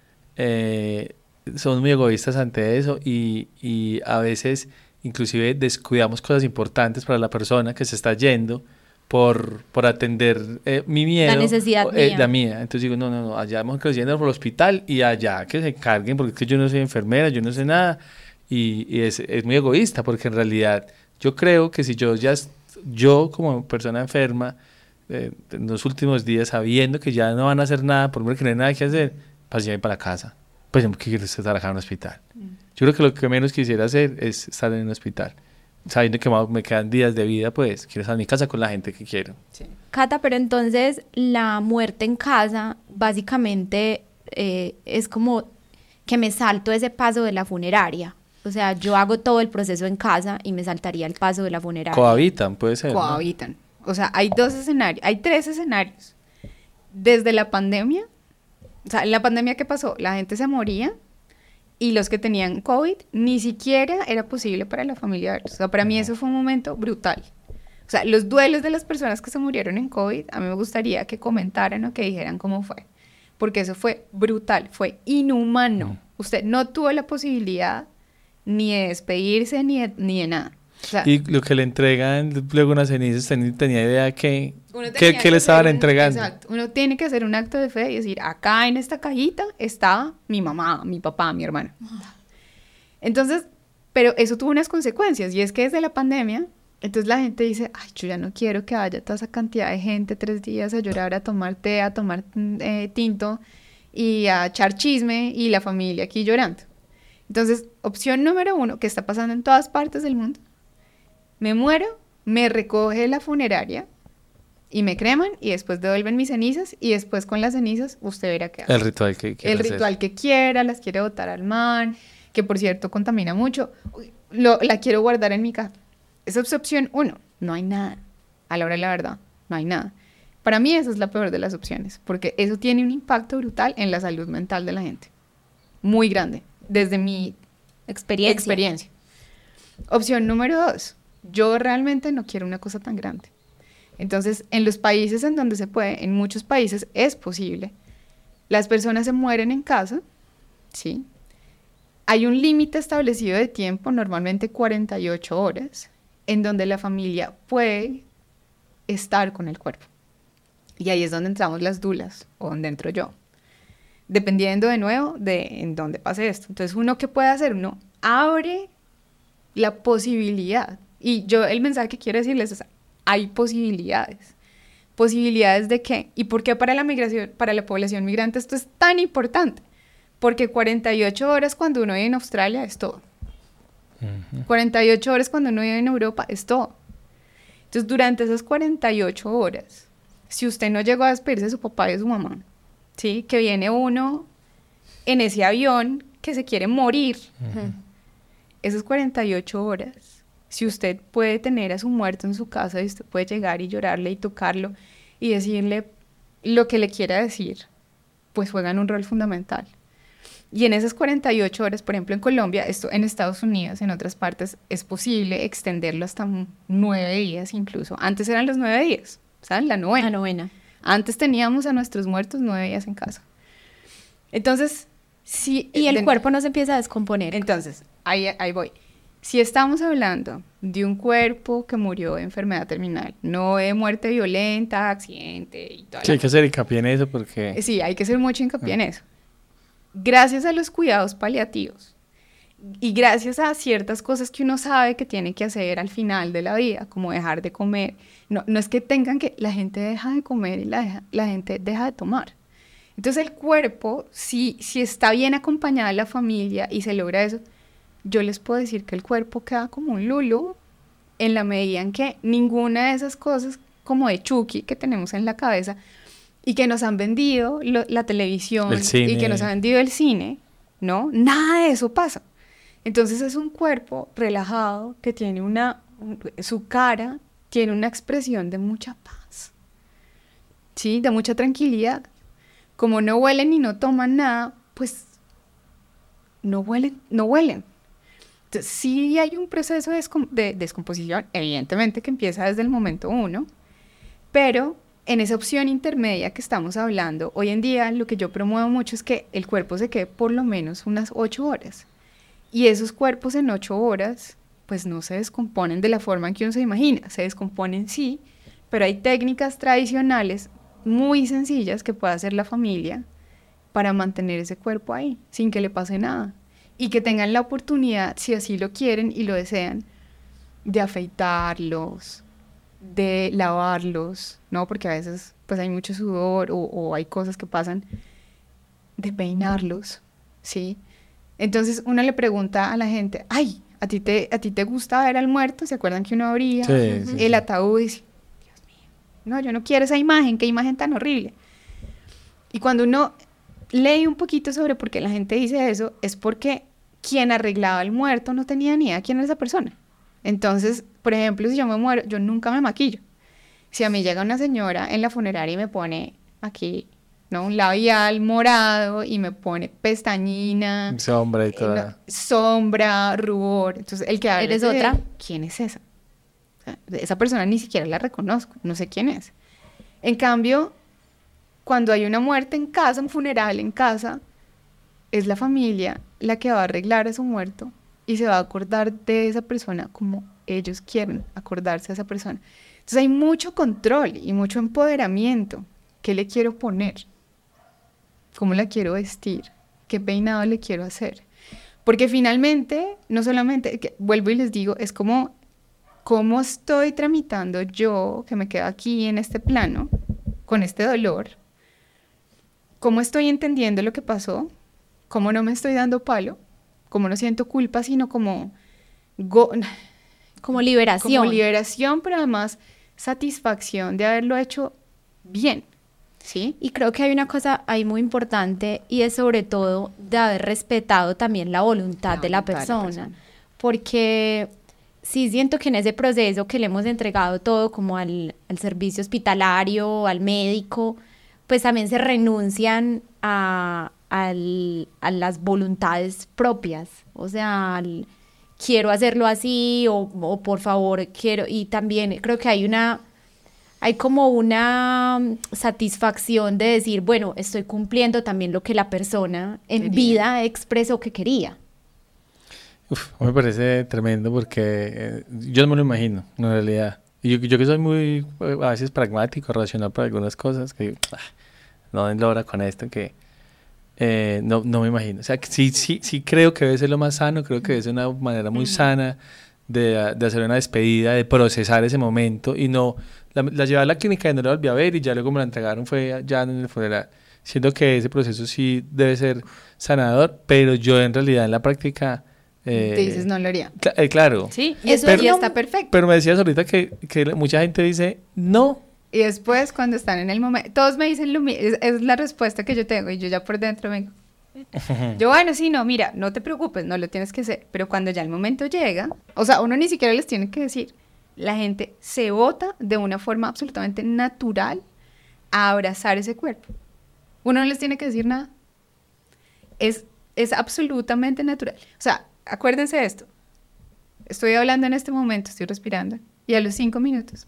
somos muy egoístas ante eso y a veces inclusive descuidamos cosas importantes para la persona que se está yendo por atender mi miedo. La necesidad mía. La mía. Entonces digo, no, allá mejor que lo lleven por el hospital y allá que se carguen, porque es que yo no soy enfermera, yo no sé nada. Y es muy egoísta, porque en realidad yo creo que si yo como persona enferma, en los últimos días, sabiendo que ya no van a hacer nada, por lo que no hay nada que hacer, pues lleven para la casa. Pues yo no quiero estar acá en un hospital. Yo creo que lo que menos quisiera hacer es estar en un hospital. Sabiendo que me quedan días de vida, pues quiero estar en mi casa con la gente que quiero. Sí. Cata, pero entonces la muerte en casa básicamente es como que me salto ese paso de la funeraria. O sea, yo hago todo el proceso en casa y me saltaría el paso de la funeraria. Cohabitan, puede ser. Cohabitan. ¿No? O sea, hay 2 escenarios, hay 3 escenarios. Desde la pandemia, o sea, en la pandemia, ¿qué pasó? La gente se moría y los que tenían COVID ni siquiera era posible para la familia verlos. O sea, para mí eso fue un momento brutal. O sea, los duelos de las personas que se murieron en COVID, a mí me gustaría que comentaran o que dijeran cómo fue. Porque eso fue brutal, fue inhumano. Usted no tuvo la posibilidad ni de despedirse ni de nada. O sea, y lo que le entregan luego unas cenizas, tenía idea que que le estaban entregando. Exacto, uno tiene que hacer un acto de fe y decir, acá en esta cajita está mi mamá, mi papá, mi hermano. Entonces, pero eso tuvo unas consecuencias, y es que desde la pandemia, entonces la gente dice, ay, yo ya no quiero que haya toda esa cantidad de gente 3 días a llorar, a tomar té, a tomar tinto y a echar chisme, y la familia aquí llorando. Entonces, opción número 1, que está pasando en todas partes del mundo: me muero, me recoge la funeraria y me creman y después devuelven mis cenizas, y después con las cenizas usted verá qué hace. El ritual que quiera. El ritual que quiera, las quiere botar al mar, que por cierto contamina mucho, la quiero guardar en mi casa. Esa es opción 1, no hay nada. A la hora de la verdad, no hay nada. Para mí esa es la peor de las opciones, porque eso tiene un impacto brutal en la salud mental de la gente. Muy grande, desde mi experiencia. Opción número 2, yo realmente no quiero una cosa tan grande. Entonces, en los países en donde se puede, en muchos países es posible, las personas se mueren en casa, ¿sí? Hay un límite establecido de tiempo, normalmente 48 horas, en donde la familia puede estar con el cuerpo. Y ahí es donde entramos las dulas, o donde entro yo. Dependiendo de nuevo de en dónde pase esto. Entonces, ¿uno qué puede hacer? Uno abre la posibilidad. Y yo el mensaje que quiero decirles es, hay posibilidades. ¿Posibilidades de qué? ¿Y por qué para la migración, para la población migrante esto es tan importante? Porque 48 horas cuando uno vive en Australia es todo. 48 horas cuando uno vive en Europa es todo. Entonces, durante esas 48 horas, si usted no llegó a despedirse de su papá y de su mamá, ¿sí? Que viene uno en ese avión que se quiere morir, esas 48 horas, si usted puede tener a su muerto en su casa y usted puede llegar y llorarle y tocarlo y decirle lo que le quiera decir, pues juegan un rol fundamental. Y en esas 48 horas, por ejemplo en Colombia, esto en Estados Unidos, en otras partes, es posible extenderlo hasta 9 días incluso. Antes eran los 9 días, ¿saben? La novena. Antes teníamos a nuestros muertos 9 días en casa. Entonces, sí. Y el cuerpo no se empieza a descomponer. Entonces, ahí voy. Si estamos hablando de un cuerpo que murió de enfermedad terminal, no de muerte violenta, accidente y todo. Sí, hay que hacer hincapié en eso porque... Sí, hay que hacer mucho hincapié en eso. Gracias a los cuidados paliativos y gracias a ciertas cosas que uno sabe que tiene que hacer al final de la vida, como dejar de comer. No es que tengan que... La gente deja de comer y la gente deja de tomar. Entonces el cuerpo, si está bien acompañada la familia y se logra eso, yo les puedo decir que el cuerpo queda como un lulo en la medida en que ninguna de esas cosas como de Chucky que tenemos en la cabeza y que nos han vendido la televisión y que nos han vendido el cine, ¿no? Nada de eso pasa. Entonces es un cuerpo relajado que tiene su cara tiene una expresión de mucha paz, ¿sí? De mucha tranquilidad. Como no huelen y no toman nada, pues no huelen. Entonces, sí hay un proceso de descomposición, evidentemente que empieza desde el momento 1, pero en esa opción intermedia que estamos hablando, hoy en día lo que yo promuevo mucho es que el cuerpo se quede por lo menos unas 8 horas. Y esos cuerpos en 8 horas, pues no se descomponen de la forma en que uno se imagina. Se descomponen sí, pero hay técnicas tradicionales muy sencillas que puede hacer la familia para mantener ese cuerpo ahí, sin que le pase nada. Y que tengan la oportunidad, si así lo quieren y lo desean, de afeitarlos, de lavarlos, ¿no? Porque a veces pues hay mucho sudor o hay cosas que pasan, de peinarlos, ¿sí? Entonces uno le pregunta a la gente, ay, ¿a ti te gusta ver al muerto? ¿Se acuerdan que uno abría el ataúd y dice, Dios mío, no, yo no quiero esa imagen, qué imagen tan horrible? Y cuando uno lee un poquito sobre por qué la gente dice eso, es porque quien arreglaba al muerto no tenía ni idea quién era esa persona. Entonces, por ejemplo, si yo me muero, yo nunca me maquillo. Si a mí llega una señora en la funeraria y me pone aquí, ¿no? Un labial morado y me pone pestañina, sombra y todo. Sombra, rubor. Entonces, el que habla ¿Eres otra? ¿Quién es esa? O sea, esa persona ni siquiera la reconozco, no sé quién es. En cambio, cuando hay una muerte en casa, un funeral en casa, es la familia la que va a arreglar a su muerto y se va a acordar de esa persona como ellos quieren acordarse de esa persona. Entonces hay mucho control y mucho empoderamiento. ¿Qué le quiero poner? ¿Cómo la quiero vestir? ¿Qué peinado le quiero hacer? Porque finalmente, no solamente, vuelvo y les digo, es como, ¿cómo estoy tramitando yo, que me quedo aquí en este plano, con este dolor? ¿Cómo estoy entendiendo lo que pasó? ¿Cómo no me estoy dando palo? ¿Cómo no siento culpa, sino como liberación? Como liberación, pero además satisfacción de haberlo hecho bien, ¿sí? Y creo que hay una cosa ahí muy importante y es sobre todo de haber respetado también la voluntad de la persona. Porque sí siento que en ese proceso que le hemos entregado todo como al servicio hospitalario, al médico, pues también se renuncian a las voluntades propias, o sea, quiero hacerlo así o por favor quiero, y también creo que hay como una satisfacción de decir, bueno, estoy cumpliendo también lo que la persona en vida expresó que quería. Me parece tremendo porque yo no me lo imagino, en realidad. Y yo que soy muy, a veces pragmático, racional para algunas cosas, que digo, no den la hora con esto, que no me imagino. O sea, que sí creo que debe ser lo más sano, creo que debe ser una manera muy sana de hacer una despedida, de procesar ese momento y no, la llevé a la clínica y no la volví a ver y ya luego me la entregaron, fue ya en el funeral. Siento que ese proceso sí debe ser sanador, pero yo en realidad en la práctica... te dices, no lo haría. Claro. Sí, y eso ya está perfecto. Pero me decías ahorita que mucha gente dice, no. Y después, cuando están en el momento, todos me dicen lo mismo, es la respuesta que yo tengo, y yo ya por dentro vengo. Yo, bueno, sí, no, mira, no te preocupes, no lo tienes que hacer, pero cuando ya el momento llega, o sea, uno ni siquiera les tiene que decir, la gente se bota de una forma absolutamente natural a abrazar ese cuerpo. Uno no les tiene que decir nada. Es absolutamente natural. O sea, acuérdense de esto. Estoy hablando en este momento, estoy respirando, y a los 5 minutos...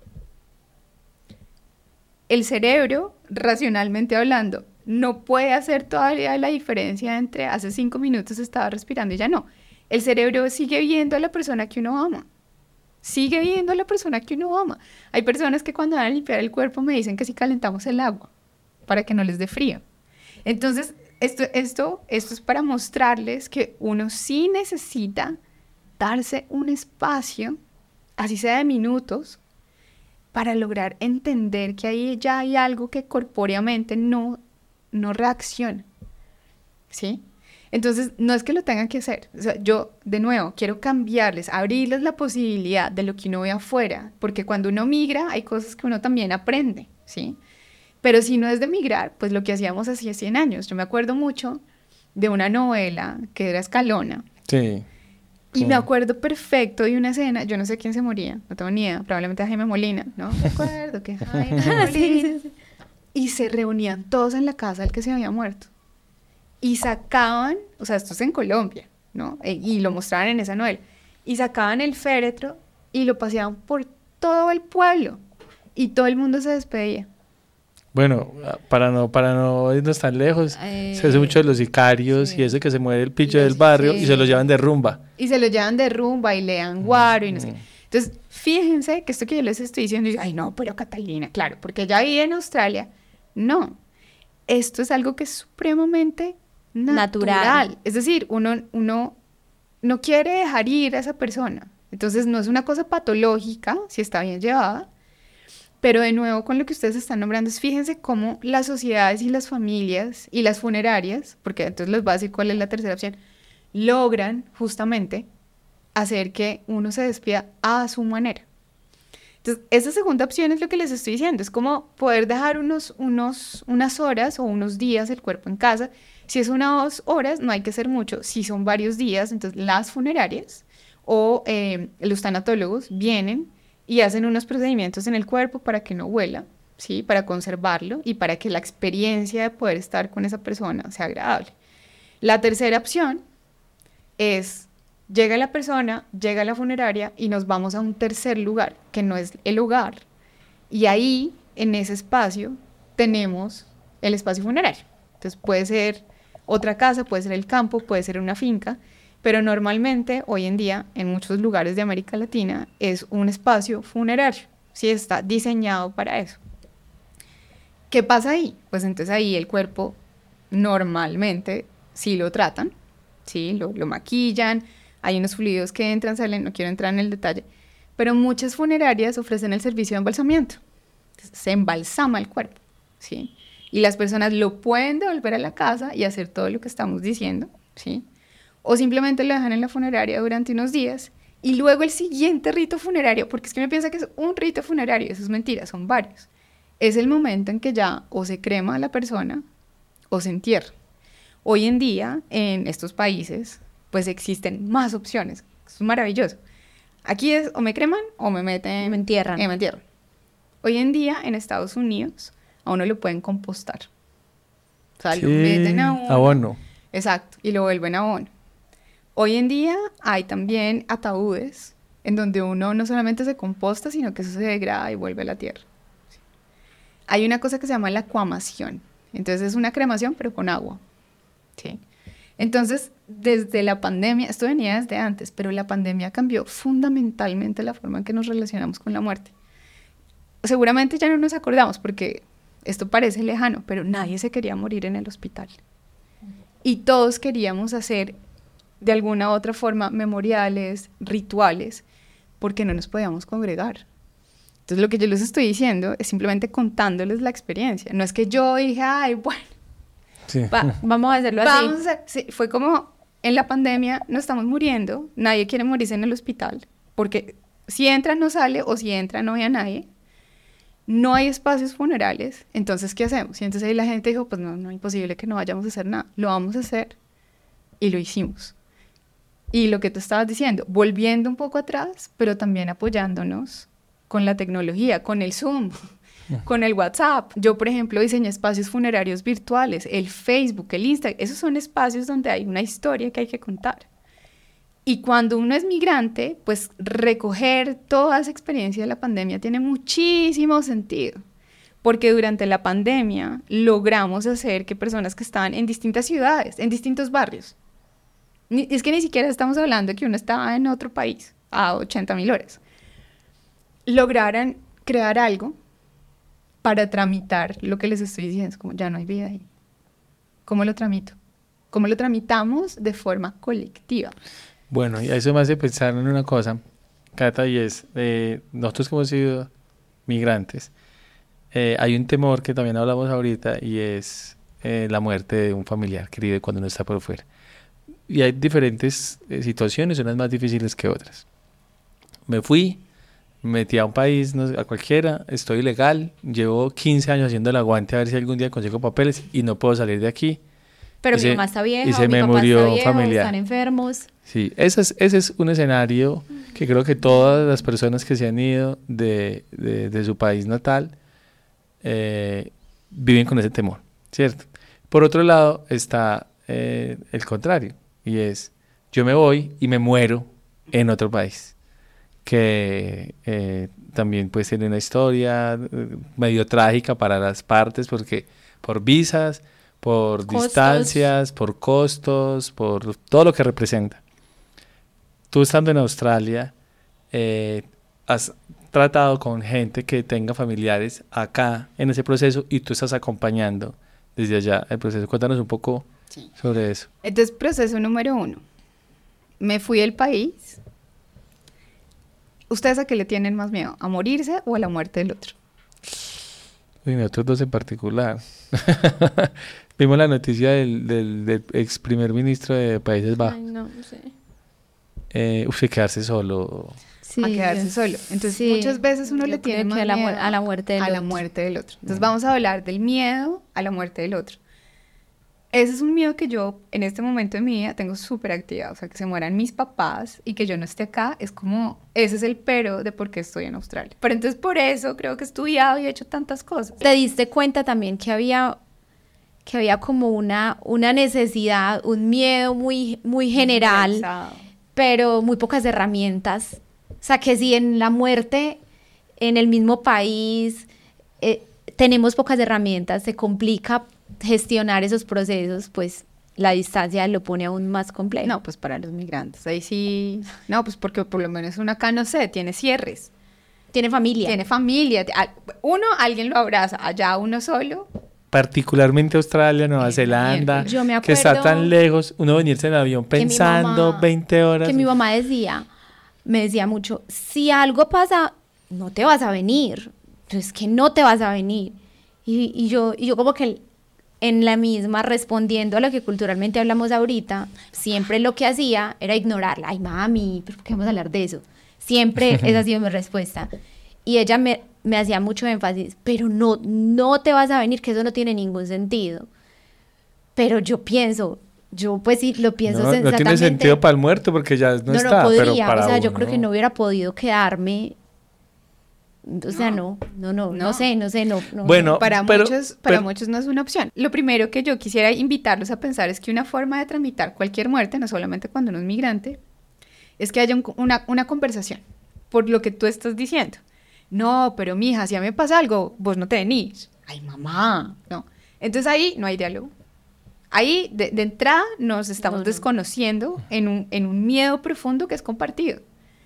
el cerebro, racionalmente hablando, no puede hacer todavía la diferencia entre hace 5 minutos estaba respirando y ya no. El cerebro sigue viendo a la persona que uno ama. Sigue viendo a la persona que uno ama. Hay personas que cuando van a limpiar el cuerpo me dicen que si calentamos el agua para que no les dé frío. Entonces, esto es para mostrarles que uno sí necesita darse un espacio, así sea de minutos, para lograr entender que ahí ya hay algo que corpóreamente no reacciona, ¿sí? Entonces, no es que lo tengan que hacer. O sea, yo, de nuevo, quiero cambiarles, abrirles la posibilidad de lo que uno ve afuera, porque cuando uno migra hay cosas que uno también aprende, ¿sí? Pero si no es de migrar, pues lo que hacíamos hace 100 años. Yo me acuerdo mucho de una novela que era Escalona. Sí. Y me acuerdo perfecto de una escena, yo no sé quién se moría, no tengo ni idea, probablemente Jaime Molina, ¿no? Recuerdo que Jaime Molina. Sí. Y se reunían todos en la casa del que se había muerto. Y sacaban, o sea, esto es en Colombia, ¿no? Y lo mostraban en esa novela. Y sacaban el féretro y lo paseaban por todo el pueblo. Y todo el mundo se despedía. Bueno, para no irnos tan lejos, se hace mucho de los sicarios, sí. Y eso que se muere el pillo del barrio y se lo llevan de rumba. Y se lo llevan de rumba y le dan guaro y no sé qué. Entonces, fíjense que esto que yo les estoy diciendo, ay no, pero Catalina, claro, porque ya vive en Australia. No, esto es algo que es supremamente natural. Es decir, uno no quiere dejar ir a esa persona. Entonces, no es una cosa patológica, si está bien llevada. Pero de nuevo, con lo que ustedes están nombrando, es fíjense cómo las sociedades y las familias y las funerarias, porque entonces les voy a decir cuál es la tercera opción, logran justamente hacer que uno se despida a su manera. Entonces, esa segunda opción es lo que les estoy diciendo, es como poder dejar unas horas o unos días el cuerpo en casa. Si es 1 o 2 horas, no hay que hacer mucho. Si son varios días, entonces las funerarias o los tanatólogos vienen y hacen unos procedimientos en el cuerpo para que no huela, ¿sí? Para conservarlo y para que la experiencia de poder estar con esa persona sea agradable. La tercera opción es, llega la persona, llega a la funeraria y nos vamos a un tercer lugar, que no es el hogar. Y ahí, en ese espacio, tenemos el espacio funerario. Entonces puede ser otra casa, puede ser el campo, puede ser una finca, pero normalmente hoy en día en muchos lugares de América Latina es un espacio funerario, ¿sí? Está diseñado para eso. ¿Qué pasa ahí? Pues entonces ahí el cuerpo normalmente sí lo tratan, ¿sí? Lo maquillan, hay unos fluidos que entran, salen, no quiero entrar en el detalle, pero muchas funerarias ofrecen el servicio de embalsamiento. Entonces, se embalsama el cuerpo, ¿sí? Y las personas lo pueden devolver a la casa y hacer todo lo que estamos diciendo, ¿sí? O simplemente lo dejan en la funeraria durante unos días y luego el siguiente rito funerario, porque es que me piensa que es un rito funerario, eso es mentira, son varios. Es el momento en que ya o se crema a la persona o se entierra. Hoy en día, en estos países, pues existen más opciones. Es maravilloso. Aquí es o me creman o me meten... Me entierran. Me entierran. Hoy en día, en Estados Unidos, a uno lo pueden compostar. O sea, lo meten a uno. Abono. Exacto, y lo vuelven abono. Hoy en día hay también ataúdes en donde uno no solamente se composta, sino que eso se degrada y vuelve a la tierra. ¿Sí? Hay una cosa que se llama la acuamación. Entonces es una cremación, pero con agua. ¿Sí? Entonces, desde la pandemia, esto venía desde antes, pero la pandemia cambió fundamentalmente la forma en que nos relacionamos con la muerte. Seguramente ya no nos acordamos porque esto parece lejano, pero nadie se quería morir en el hospital. Y todos queríamos hacer de alguna u otra forma memoriales, rituales, porque no nos podíamos congregar. Entonces lo que yo les estoy diciendo es simplemente contándoles la experiencia. No es que yo dije, ay, bueno, Sí. Vamos a hacerlo así. sí, fue como en la pandemia nos estamos muriendo, nadie quiere morirse en el hospital, porque si entra no sale, o si entra no ve a nadie, no hay espacios funerales, entonces ¿qué hacemos? Y entonces ahí la gente dijo, pues no, imposible que no vayamos a hacer nada, lo vamos a hacer, y lo hicimos. Y lo que tú estabas diciendo, volviendo un poco atrás, pero también apoyándonos con la tecnología, con el Zoom, con el WhatsApp. Yo, por ejemplo, diseñé espacios funerarios virtuales, el Facebook, el Instagram, esos son espacios donde hay una historia que hay que contar. Y cuando uno es migrante, pues recoger toda esa experiencia de la pandemia tiene muchísimo sentido, porque durante la pandemia logramos hacer que personas que estaban en distintas ciudades, en distintos barrios, es que ni siquiera estamos hablando de que uno estaba en otro país a 80.000 horas, lograran crear algo para tramitar lo que les estoy diciendo. Es como, ya no hay vida ahí. ¿Cómo lo tramito? ¿Cómo lo tramitamos de forma colectiva? Bueno, y eso me hace pensar en una cosa, Cata, y es, nosotros que hemos sido migrantes, hay un temor que también hablamos ahorita, y es la muerte de un familiar querido cuando uno está por fuera. Y hay diferentes situaciones, unas más difíciles que otras. Me fui, me metí a un país, no sé, a cualquiera, estoy ilegal, llevo 15 años haciendo el aguante a ver si algún día consigo papeles y no puedo salir de aquí. Pero mi mamá está vieja, y se mi me papá murió está viejo, familiar. están enfermos. Sí, ese es un escenario que creo que todas las personas que se han ido de su país natal viven con ese temor, ¿cierto? Por otro lado está el contrario, y es, yo me voy y me muero en otro país, que también puede ser una historia medio trágica para las partes, porque por visas, por distancias, por costos, por todo lo que representa. Tú estando en Australia, has tratado con gente que tenga familiares acá en ese proceso y tú estás acompañando desde allá el proceso. Cuéntanos un poco sobre eso. Entonces, proceso número 1. Me fui del país. ¿Ustedes a qué le tienen más miedo? ¿A morirse o a la muerte del otro? Uy, nosotros dos en particular. Vimos la noticia del ex primer ministro de Países Bajos. Ay, no sé. Quedarse solo. Sí, a quedarse solo. Entonces, muchas veces uno le tiene más miedo a la muerte del otro. A la muerte del otro. Entonces, vamos a hablar del miedo a la muerte del otro. Ese es un miedo que yo, en este momento de mi vida, tengo súper activado. O sea, que se mueran mis papás y que yo no esté acá, es como, ese es el pero de por qué estoy en Australia. Pero entonces, por eso creo que he estudiado y he hecho tantas cosas. ¿Te diste cuenta también que había como una necesidad, un miedo muy, muy general, pero muy pocas herramientas? O sea, que si en la muerte, en el mismo país, tenemos pocas herramientas, se complica gestionar esos procesos, pues la distancia lo pone aún más complejo. No, pues para los migrantes, ahí sí, no, pues porque por lo menos uno acá, no sé, tiene cierres. Tiene familia. Alguien lo abraza, allá uno solo. Particularmente Australia, Nueva Zelanda, yo me acuerdo que está tan lejos, uno venirse en avión pensando 20 horas. Que mi mamá me decía mucho, si algo pasa, no te vas a venir, entonces que no te vas a venir. Y yo como que en la misma, respondiendo a lo que culturalmente hablamos ahorita, siempre lo que hacía era ignorarla. Ay, mami, ¿pero por qué vamos a hablar de eso? Siempre esa ha sido mi respuesta. Y ella me hacía mucho énfasis, pero no te vas a venir, que eso no tiene ningún sentido. Pero yo pues sí, lo pienso sensatamente. No tiene sentido para el muerto porque ya no está, podría, pero para o sea, uno, yo creo que no hubiera podido quedarme. O sea, no sé. Bueno, para muchos no es una opción. Lo primero que yo quisiera invitarlos a pensar es que una forma de tramitar cualquier muerte, no solamente cuando uno es migrante, es que haya una conversación, por lo que tú estás diciendo. No, pero mija, si a mí me pasa algo, vos no te venís. Ay, mamá, no. Entonces ahí no hay diálogo. Ahí, de entrada, nos estamos desconociendo en un miedo profundo que es compartido.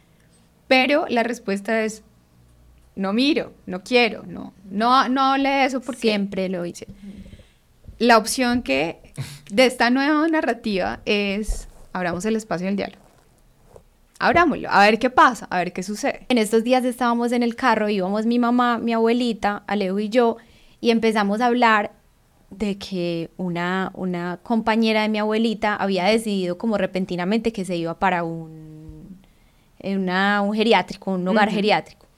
Pero la respuesta es, no miro, no quiero, no hable de eso porque siempre lo hice. La opción de esta nueva narrativa es, abramos el espacio del diálogo. Abrámoslo, a ver qué pasa, a ver qué sucede. En estos días estábamos en el carro, íbamos mi mamá, mi abuelita, Alejo y yo, y empezamos a hablar de que una compañera de mi abuelita había decidido como repentinamente que se iba para un geriátrico, un hogar geriátrico.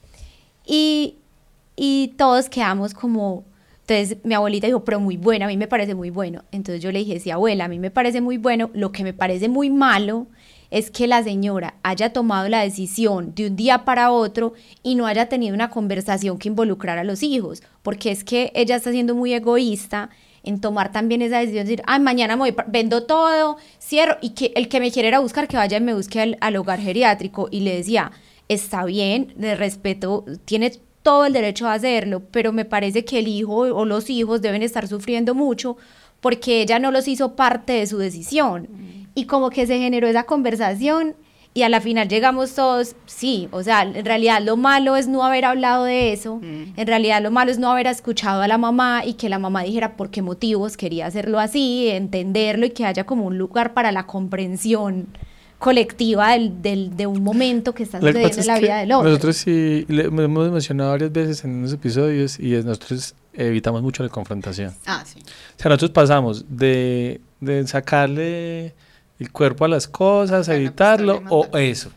Y todos quedamos como, entonces mi abuelita dijo, pero muy buena, a mí me parece muy bueno. Entonces yo le dije, sí, abuela, a mí me parece muy bueno, lo que me parece muy malo es que la señora haya tomado la decisión de un día para otro y no haya tenido una conversación que involucrara a los hijos, porque es que ella está siendo muy egoísta en tomar también esa decisión de decir, ay, mañana me voy, vendo todo, cierro, y que el que me quiera ir a buscar, que vaya y me busque al hogar geriátrico. Y le decía, está bien, le respeto, tiene todo el derecho a hacerlo, pero me parece que el hijo o los hijos deben estar sufriendo mucho porque ella no los hizo parte de su decisión. Y como que se generó esa conversación y a la final llegamos todos, sí, o sea, en realidad lo malo es no haber hablado de eso, en realidad lo malo es no haber escuchado a la mamá y que la mamá dijera por qué motivos quería hacerlo así, entenderlo y que haya como un lugar para la comprensión colectiva de un momento que está sucediendo en la vida del otro. Nosotros sí lo hemos mencionado varias veces en unos episodios y nosotros evitamos mucho la confrontación. Sí. O sea, nosotros pasamos de sacarle el cuerpo a las cosas, a evitarlo, o eso.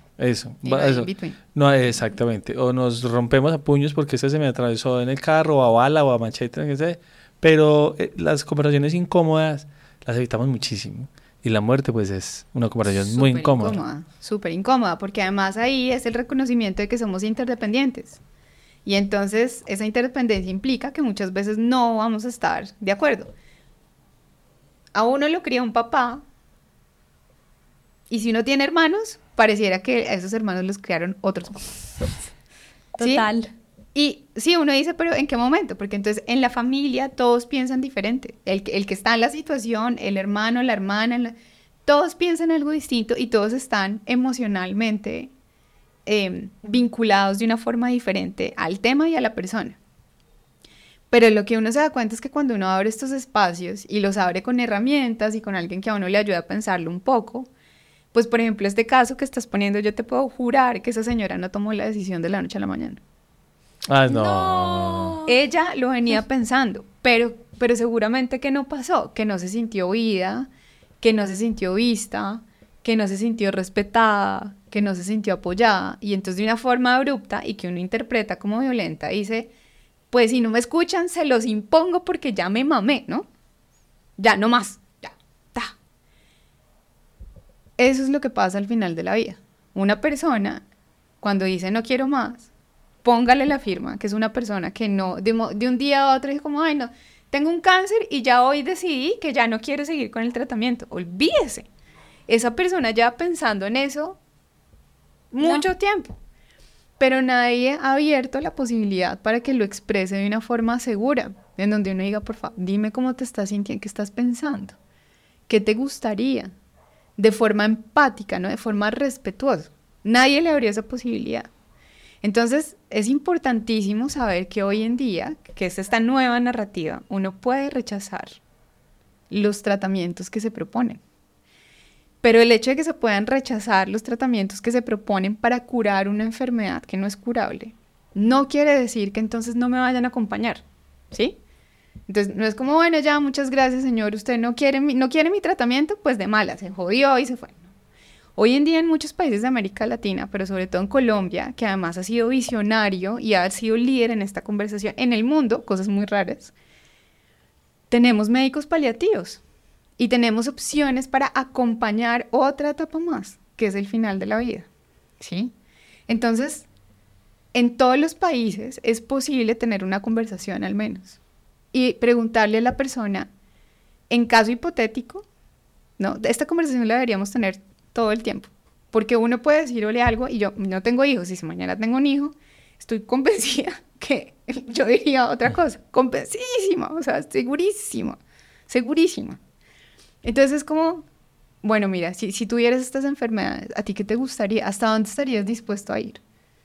No, exactamente. O nos rompemos a puños porque se me atravesó en el carro, o a bala, o a machete, no sé. Pero las conversaciones incómodas las evitamos muchísimo. Y la muerte, pues, es una conversación muy incómoda. Súper incómoda, porque además ahí es el reconocimiento de que somos interdependientes. Y entonces esa interdependencia implica que muchas veces no vamos a estar de acuerdo. A uno lo cría un papá, y si uno tiene hermanos, pareciera que a esos hermanos los criaron otros papás. Total. ¿Sí? Y sí, uno dice, pero ¿en qué momento? Porque entonces en la familia todos piensan diferente. El que está en la situación, el hermano, la hermana, todos piensan algo distinto y todos están emocionalmente vinculados de una forma diferente al tema y a la persona. Pero lo que uno se da cuenta es que cuando uno abre estos espacios y los abre con herramientas y con alguien que a uno le ayuda a pensarlo un poco, pues por ejemplo este caso que estás poniendo, yo te puedo jurar que esa señora no tomó la decisión de la noche a la mañana. Ah, no. Ella lo venía pensando, pero seguramente que no pasó, que no se sintió oída, que no se sintió vista, que no se sintió respetada, que no se sintió apoyada, y entonces de una forma abrupta y que uno interpreta como violenta, dice, pues si no me escuchan, se los impongo porque ya me mamé, ¿no? Ya, no más, ya, ta. Eso es lo que pasa al final de la vida. Una persona, cuando dice no quiero más, póngale la firma, que es una persona que no, de un día a otro dice como, ay no, tengo un cáncer y ya hoy decidí que ya no quiero seguir con el tratamiento. Olvídese. Esa persona ya pensando en eso mucho tiempo. Pero nadie ha abierto la posibilidad para que lo exprese de una forma segura, en donde uno diga, por favor, dime cómo te estás sintiendo, qué estás pensando, qué te gustaría, de forma empática, ¿no? De forma respetuosa. Nadie le abrió esa posibilidad. Entonces, es importantísimo saber que hoy en día, que es esta nueva narrativa, uno puede rechazar los tratamientos que se proponen. Pero el hecho de que se puedan rechazar los tratamientos que se proponen para curar una enfermedad que no es curable, no quiere decir que entonces no me vayan a acompañar, ¿sí? Entonces, no es como, bueno, ya, muchas gracias, señor, usted no quiere mi tratamiento, pues de mala, se jodió y se fue. Hoy en día en muchos países de América Latina, pero sobre todo en Colombia, que además ha sido visionario y ha sido líder en esta conversación, en el mundo, cosas muy raras, tenemos médicos paliativos y tenemos opciones para acompañar otra etapa más, que es el final de la vida, ¿sí? Entonces, en todos los países es posible tener una conversación al menos y preguntarle a la persona, en caso hipotético, ¿no? Esta conversación la deberíamos tener todo el tiempo, porque uno puede decirle algo y yo no tengo hijos, y si mañana tengo un hijo, estoy convencida que yo diría otra cosa, convencidísima, o sea, segurísima. Entonces es como, bueno, mira, si tuvieras estas enfermedades, ¿a ti qué te gustaría? ¿Hasta dónde estarías dispuesto a ir?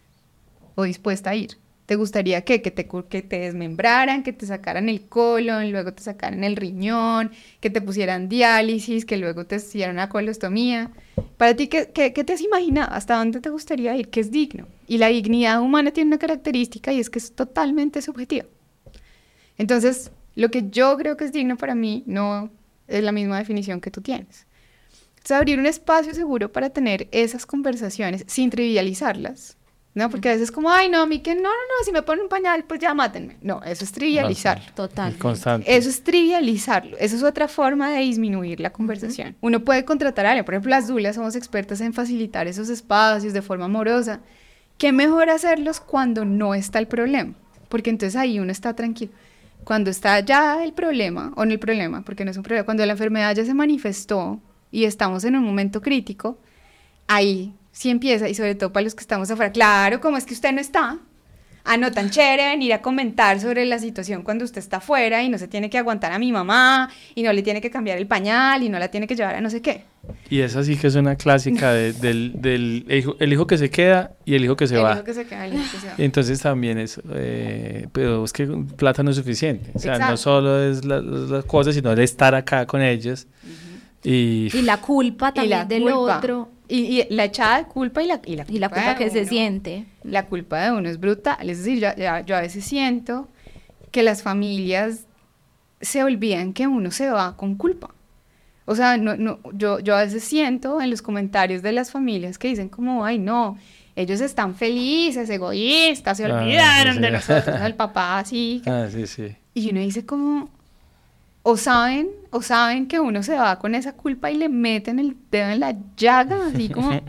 ¿O dispuesta a ir? ¿Te gustaría que te desmembraran, que te sacaran el colon, luego te sacaran el riñón, que te pusieran diálisis, que luego te hicieran una colostomía? Para ti, ¿qué te has imaginado? ¿Hasta dónde te gustaría ir? ¿Qué es digno? Y la dignidad humana tiene una característica y es que es totalmente subjetiva. Entonces, lo que yo creo que es digno para mí no es la misma definición que tú tienes. Es abrir un espacio seguro para tener esas conversaciones sin trivializarlas, ¿no? Porque a veces es como, ay, no, a mí que no, si me ponen un pañal, pues ya mátenme. No, eso es trivializarlo. Total. Eso es trivializarlo. Eso es otra forma de disminuir la conversación. Uno puede contratar a alguien, por ejemplo, las dulas somos expertas en facilitar esos espacios de forma amorosa. ¿Qué mejor hacerlos cuando no está el problema? Porque entonces ahí uno está tranquilo. Cuando está ya el problema, o no el problema, porque no es un problema, cuando la enfermedad ya se manifestó y estamos en un momento crítico, ahí sí empieza, y sobre todo para los que estamos afuera, claro, como es que usted no está, no tan chévere venir a comentar sobre la situación cuando usted está afuera y no se tiene que aguantar a mi mamá, y no le tiene que cambiar el pañal, y no la tiene que llevar a no sé qué. Y esa sí que es una clásica del hijo que se queda y el hijo que se va. El hijo que se queda, el hijo que se va. Entonces también es, pero es que plata no es suficiente. O sea, exacto, no solo es las cosas, sino el estar acá con ellas. Uh-huh. Y la culpa también del otro. Y la echada de culpa y la culpa que se siente. La culpa de uno es brutal. Es decir, yo a veces siento que las familias se olvidan que uno se va con culpa. O sea, yo a veces siento en los comentarios de las familias que dicen como, ay, no, ellos están felices, egoístas, se olvidaron de nosotros, ¿no? El papá así. Sí. Y uno dice como, o saben que uno se va con esa culpa y le meten el dedo en la llaga, así como,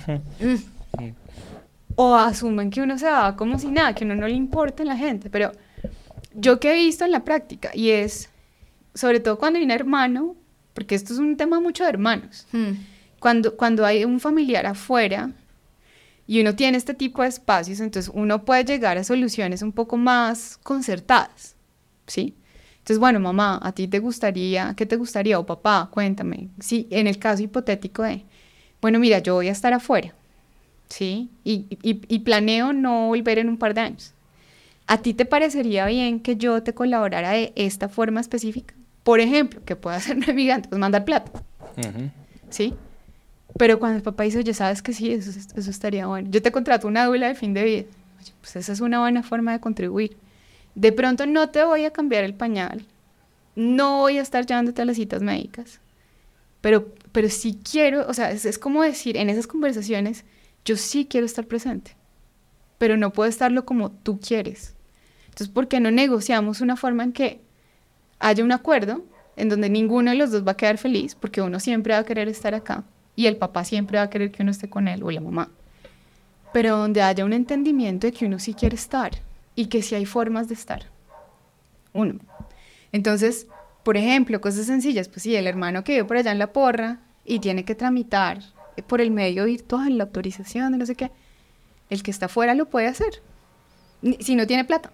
o asumen que uno se va como si nada, que a uno no le importa a la gente. Pero yo que he visto en la práctica, y es, sobre todo cuando hay un hermano, porque esto es un tema mucho de hermanos, cuando hay un familiar afuera y uno tiene este tipo de espacios, entonces uno puede llegar a soluciones un poco más concertadas, ¿sí? Entonces, bueno, mamá, ¿a ti qué te gustaría? O papá, cuéntame, sí, en el caso hipotético de, bueno, mira, yo voy a estar afuera, ¿sí? Y planeo no volver en un par de años. ¿A ti te parecería bien que yo te colaborara de esta forma específica? Por ejemplo, ¿qué puede hacer un migrante? Pues mandar plata, ¿sí? Pero cuando el papá dice, oye, ¿sabes que sí? Eso estaría bueno. Yo te contrato una dula de fin de vida. Oye, pues esa es una buena forma de contribuir. De pronto no te voy a cambiar el pañal, no voy a estar llevándote a las citas médicas, pero sí quiero, o sea, es como decir, en esas conversaciones, yo sí quiero estar presente, pero no puedo estarlo como tú quieres. Entonces, ¿por qué no negociamos una forma en que haya un acuerdo en donde ninguno de los dos va a quedar feliz, porque uno siempre va a querer estar acá y el papá siempre va a querer que uno esté con él o la mamá, pero donde haya un entendimiento de que uno sí quiere estar y que sí hay formas de estar? Uno. Entonces, por ejemplo, cosas sencillas, pues sí, el hermano que vive por allá en La Porra y tiene que tramitar por el medio virtual la autorización de no sé qué, el que está afuera lo puede hacer, si no tiene plata.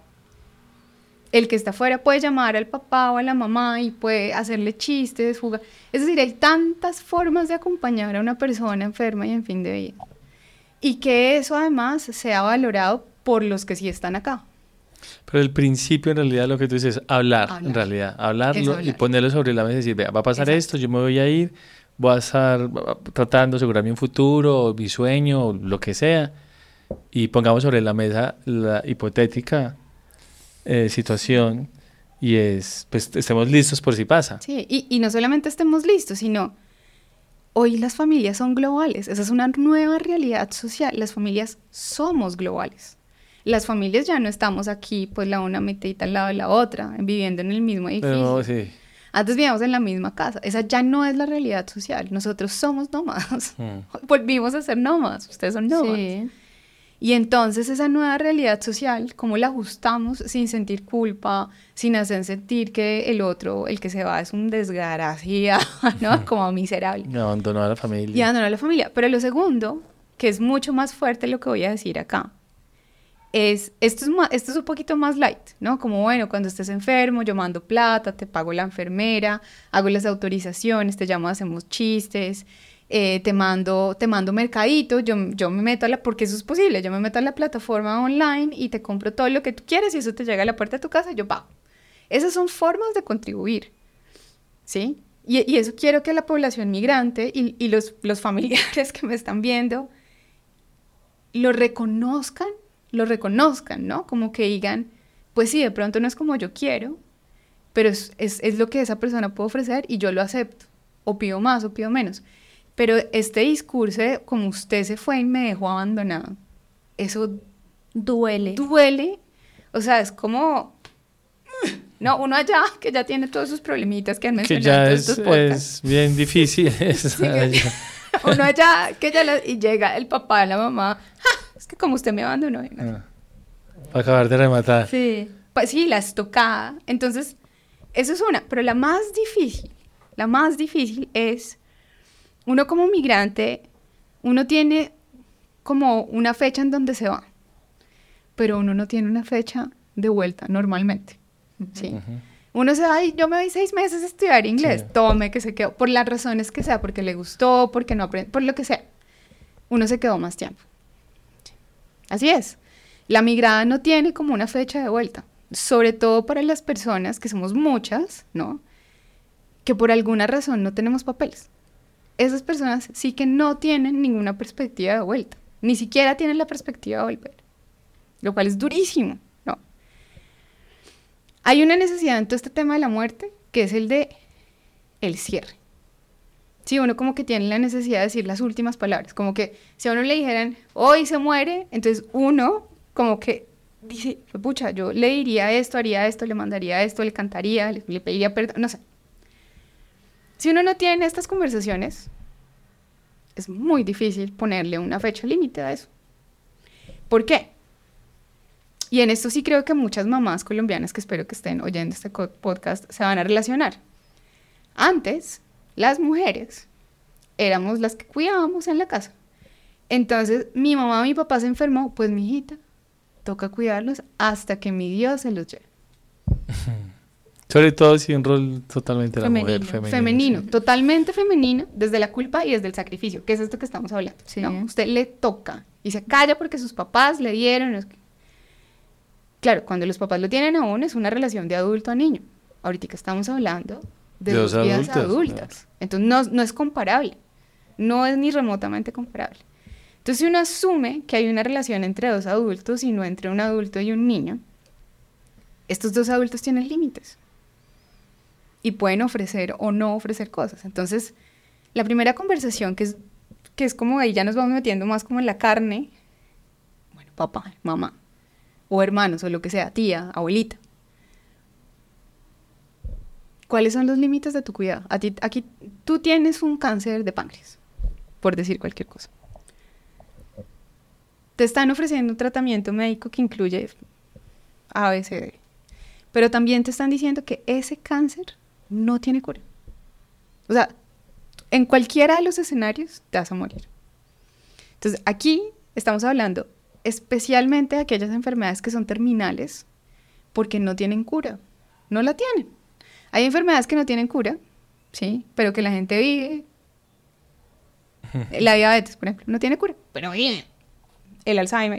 El que está afuera puede llamar al papá o a la mamá y puede hacerle chistes, jugar. Es decir, hay tantas formas de acompañar a una persona enferma y en fin de vida. Y que eso además sea valorado por los que sí están acá. Pero el principio en realidad lo que tú dices es hablar. En realidad, hablarlo y ponerlo sobre la mesa y decir, vea, va a pasar esto, yo me voy a ir, voy a estar tratando de asegurarme un futuro, o mi sueño, o lo que sea, y pongamos sobre la mesa la hipotética situación y pues estemos listos por si pasa. Sí, y no solamente estemos listos, sino hoy las familias son globales, esa es una nueva realidad social, las familias somos globales. Las familias ya no estamos aquí, pues la una metidita al lado de la otra, viviendo en el mismo edificio. Pero, sí. Antes vivíamos en la misma casa, esa ya no es la realidad social, nosotros somos nómadas, volvimos a ser nómadas, ustedes son nómadas. Sí. Y entonces esa nueva realidad social, ¿cómo la ajustamos sin sentir culpa, sin hacer sentir que el otro, el que se va, es un desgraciado, ¿no? Como miserable? Y abandonó a la familia. Y abandonó a la familia. Pero lo segundo, que es mucho más fuerte lo que voy a decir acá, esto es un poquito más light, ¿no? Como, bueno, cuando estés enfermo, yo mando plata, te pago la enfermera, hago las autorizaciones, te llamo, hacemos chistes, te mando mercadito, yo me meto porque eso es posible, yo me meto a la plataforma online y te compro todo lo que tú quieres y eso te llega a la puerta de tu casa y yo pago. Esas son formas de contribuir, ¿sí? Y eso quiero que la población migrante y los familiares que me están viendo lo reconozcan, ¿no? Como que digan, pues sí, de pronto no es como yo quiero, pero es lo que esa persona puede ofrecer y yo lo acepto, o pido más o pido menos. Pero este discurso de como usted se fue y me dejó abandonado, eso duele. O sea, es como, no, uno allá que ya tiene todos sus problemitas que han mencionado en estos podcasts. Es bien difícil. Uno allá que y llega el papá y la mamá, es que como usted me abandonó. Para acabar de rematar. Sí, pues sí, la estocada. Entonces, eso es una. Pero la más difícil es, uno como migrante, uno tiene como una fecha en donde se va, pero uno no tiene una fecha de vuelta normalmente, ¿sí? Uh-huh. Uno se va y yo me voy 6 meses a estudiar inglés, sí. Tome que se quedó, por las razones que sea, porque le gustó, porque no aprendió, por lo que sea, uno se quedó más tiempo. Sí. Así es, la migrada no tiene como una fecha de vuelta, sobre todo para las personas, que somos muchas, ¿no? Que por alguna razón no tenemos papeles. Esas personas sí que no tienen ninguna perspectiva de vuelta, ni siquiera tienen la perspectiva de volver, lo cual es durísimo, ¿no? Hay una necesidad en todo este tema de la muerte, que es el de el cierre. Sí, uno como que tiene la necesidad de decir las últimas palabras, como que si a uno le dijeran, hoy se muere, entonces uno como que dice, pucha, yo le diría esto, haría esto, le mandaría esto, le cantaría, le pediría perdón, no sé. Si uno no tiene estas conversaciones, es muy difícil ponerle una fecha límite a eso. ¿Por qué? Y en esto sí creo que muchas mamás colombianas que espero que estén oyendo este podcast se van a relacionar. Antes, las mujeres éramos las que cuidábamos en la casa. Entonces, mi mamá o mi papá se enfermó, pues mi hijita, toca cuidarlos hasta que mi Dios se los lleve. Sobre todo si un rol totalmente de la mujer, femenino, sí. Totalmente femenino, desde la culpa y desde el sacrificio, que es esto que estamos hablando. Sí. ¿No? Usted le toca y se calla porque sus papás le dieron. Claro, cuando los papás lo tienen aún es una relación de adulto a niño. Ahorita estamos hablando de dos vidas adultas. Entonces no es comparable, no es ni remotamente comparable. Entonces si uno asume que hay una relación entre dos adultos y no entre un adulto y un niño, estos dos adultos tienen límites y pueden ofrecer o no ofrecer cosas. Entonces, la primera conversación que es como ahí ya nos vamos metiendo más como en la carne, bueno, papá, mamá, o hermanos, o lo que sea, tía, abuelita. ¿Cuáles son los límites de tu cuidado? Aquí tú tienes un cáncer de páncreas, por decir cualquier cosa. Te están ofreciendo un tratamiento médico que incluye A, B, C, D. Pero también te están diciendo que ese cáncer no tiene cura. O sea, en cualquiera de los escenarios te vas a morir. Entonces, aquí estamos hablando especialmente de aquellas enfermedades que son terminales porque no tienen cura. No la tienen. Hay enfermedades que no tienen cura, ¿sí? Pero que la gente vive. La diabetes, por ejemplo, no tiene cura, pero vive. El Alzheimer.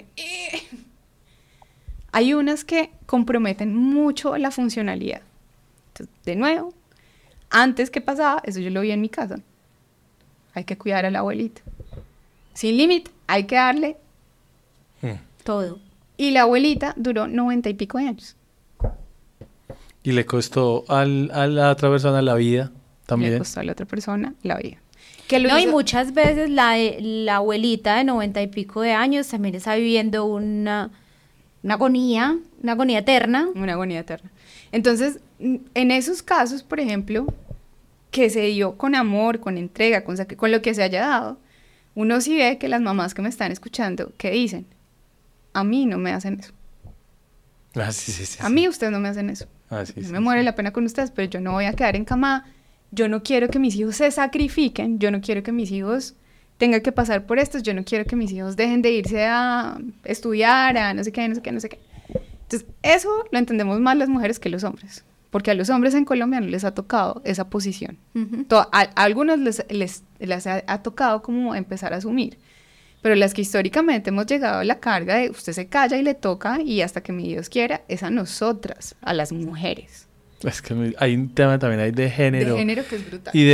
Hay unas que comprometen mucho la funcionalidad. Entonces, de nuevo, antes que pasaba, eso yo lo vi en mi casa. Hay que cuidar a la abuelita. Sin límite, hay que darle todo. Y la abuelita duró 90 y pico de años. Y le costó a la otra persona la vida también. Le costó a la otra persona la vida. Y muchas veces la abuelita de 90 y pico de años también está viviendo una agonía eterna. Una agonía eterna. Entonces, en esos casos, por ejemplo, que se dio con amor, con entrega, con lo que se haya dado, uno sí ve que las mamás que me están escuchando, que dicen, a mí no me hacen eso. Sí. A mí ustedes no me hacen eso. Me muere la pena con ustedes, pero yo no voy a quedar en cama. Yo no quiero que mis hijos se sacrifiquen, yo no quiero que mis hijos tengan que pasar por esto, yo no quiero que mis hijos dejen de irse a estudiar, a no sé qué. Entonces, eso lo entendemos más las mujeres que los hombres, porque a los hombres en Colombia no les ha tocado esa posición. A algunos les ha tocado como empezar a asumir, pero las que históricamente hemos llegado a la carga de usted se calla y le toca y hasta que mi Dios quiera, es a nosotras, a las mujeres. Es que hay un tema también ahí de género. De género que es brutal. Y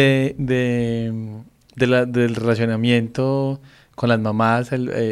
del relacionamiento con las mamás,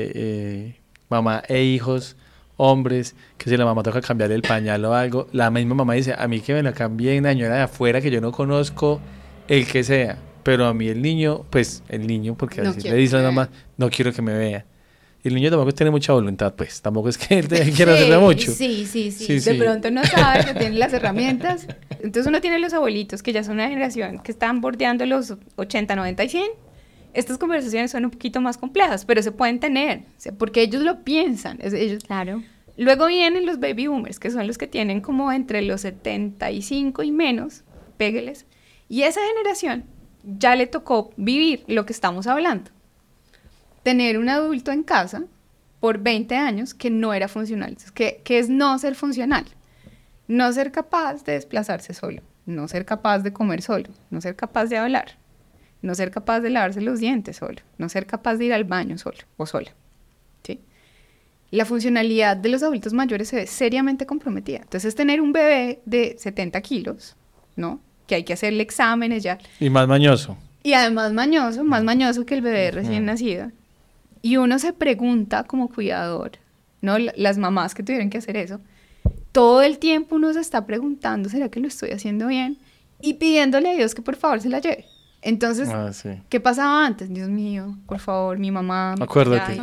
mamá e hijos, hombres, que si la mamá toca cambiarle el pañal o algo, la misma mamá dice, a mí que me la cambie una señora de afuera que yo no conozco, el que sea, pero a mí el niño, porque así le dice a la mamá, no quiero que me vea. Y el niño tampoco tiene mucha voluntad, pues. Tampoco es que él quiera hacerle mucho. Sí. De pronto no sabe que tiene las herramientas. Entonces uno tiene los abuelitos, que ya son una generación que están bordeando los 80, 90 y 100. Estas conversaciones son un poquito más complejas, pero se pueden tener, porque ellos lo piensan. Claro. Luego vienen los baby boomers, que son los que tienen como entre los 75 y menos, pégueles. Y esa generación ya le tocó vivir lo que estamos hablando. Tener un adulto en casa por 20 años que no era funcional. Que es no ser funcional. No ser capaz de desplazarse solo. No ser capaz de comer solo. No ser capaz de hablar. No ser capaz de lavarse los dientes solo. No ser capaz de ir al baño solo o sola. ¿Sí? La funcionalidad de los adultos mayores se ve seriamente comprometida. Entonces, tener un bebé de 70 kilos, ¿no? Que hay que hacerle exámenes ya. Y más mañoso. Y además más mañoso que el bebé recién nacido. Y uno se pregunta como cuidador, ¿no? Las mamás que tuvieron que hacer eso, todo el tiempo uno se está preguntando, ¿será que lo estoy haciendo bien? Y pidiéndole a Dios que por favor se la lleve. Entonces, ¿qué pasaba antes? Dios mío, por favor, mi mamá. Acuérdate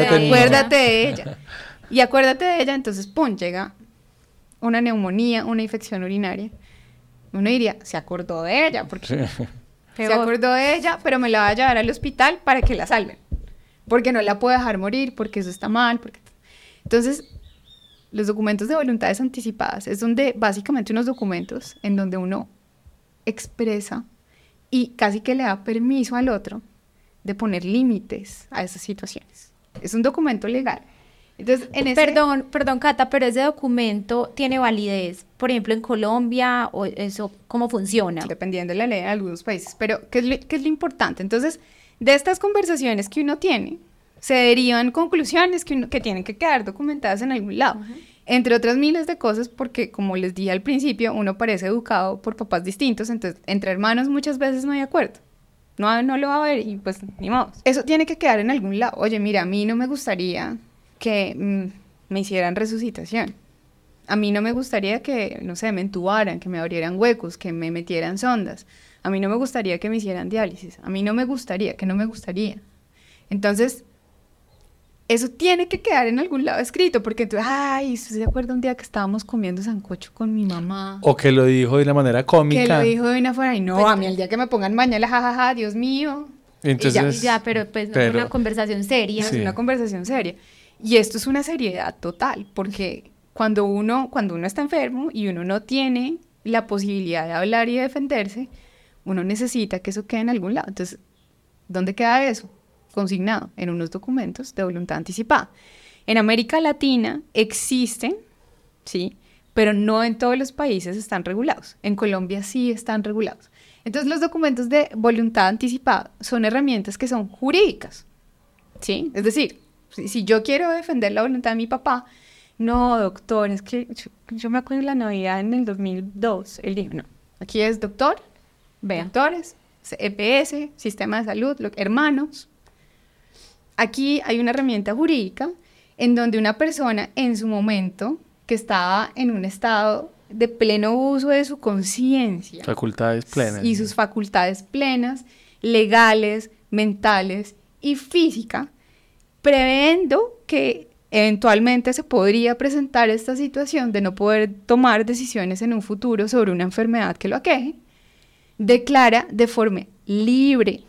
de ella. Y acuérdate de ella, entonces, ¡pum!, llega una neumonía, una infección urinaria. Uno diría, se acordó de ella, porque se acordó de ella, pero me la va a llevar al hospital para que la salven. Porque no la puedo dejar morir, porque eso está mal. Entonces, los documentos de voluntades anticipadas es donde básicamente unos documentos en donde uno expresa y casi que le da permiso al otro de poner límites a esas situaciones. Es un documento legal Entonces, Perdón, Cata, pero ese documento tiene validez, por ejemplo, en Colombia, o eso, ¿cómo funciona? Dependiendo de la ley de algunos países, pero ¿qué es lo importante? Entonces, de estas conversaciones que uno tiene, se derivan conclusiones que tienen que quedar documentadas en algún lado, entre otras miles de cosas, porque como les dije al principio, uno parece educado por papás distintos, entonces entre hermanos muchas veces no hay acuerdo. No lo va a ver y pues ni modo. Eso tiene que quedar en algún lado. Oye, mira, a mí no me gustaría que me hicieran resucitación. A mí no me gustaría que, no sé, me entubaran, que me abrieran huecos, que me metieran sondas. A mí no me gustaría que me hicieran diálisis. A mí no me gustaría. Entonces, eso tiene que quedar en algún lado escrito, porque tú, ay, ¿usted se acuerda un día que estábamos comiendo sancocho con mi mamá? O que lo dijo de una manera cómica. Que lo dijo de una forma, y no, a mí el día que me pongan mañana, jajaja, Dios mío. Entonces, pero pues no es una conversación seria. Sí. Es una conversación seria. Y esto es una seriedad total, porque cuando uno está enfermo y uno no tiene la posibilidad de hablar y de defenderse, uno necesita que eso quede en algún lado. Entonces, ¿dónde queda eso? Consignado en unos documentos de voluntad anticipada. En América Latina existen, sí, pero no en todos los países están regulados. En Colombia sí están regulados. Entonces, los documentos de voluntad anticipada son herramientas que son jurídicas, ¿sí? Es decir, si yo quiero defender la voluntad de mi papá, no, doctor, es que yo me acuerdo de la Navidad en el 2002, él dijo, no, aquí es doctor, doctores, EPS, sistema de salud, hermanos. Aquí hay una herramienta jurídica en donde una persona en su momento que estaba en un estado de pleno uso de su conciencia. Facultades plenas. Y sus facultades plenas, legales, mentales y física, previendo que eventualmente se podría presentar esta situación de no poder tomar decisiones en un futuro sobre una enfermedad que lo aqueje, declara de forma libre,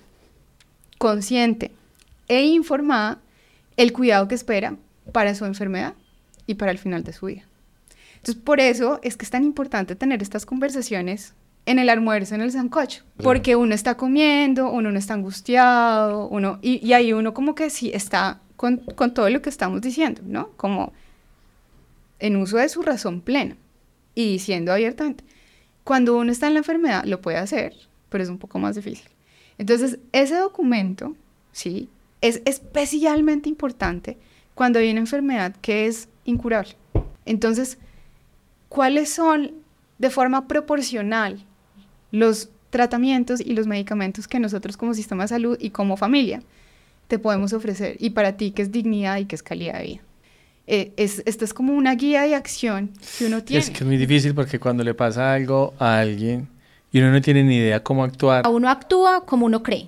consciente e informada el cuidado que espera para su enfermedad y para el final de su vida. Entonces, por eso es que es tan importante tener estas conversaciones en el almuerzo, en el sancocho, porque uno está comiendo, uno no está angustiado, y ahí uno como que sí está con todo lo que estamos diciendo, ¿no? Como en uso de su razón plena y diciendo abiertamente. Cuando uno está en la enfermedad lo puede hacer, pero es un poco más difícil. Entonces, ese documento, sí, es especialmente importante cuando hay una enfermedad que es incurable. Entonces, ¿cuáles son de forma proporcional los tratamientos y los medicamentos que nosotros como sistema de salud y como familia te podemos ofrecer? Y para ti, ¿qué es dignidad y qué es calidad de vida? Esta es como una guía de acción que uno tiene. Es que es muy difícil porque cuando le pasa algo a alguien y uno no tiene ni idea cómo actuar. Uno actúa como uno cree.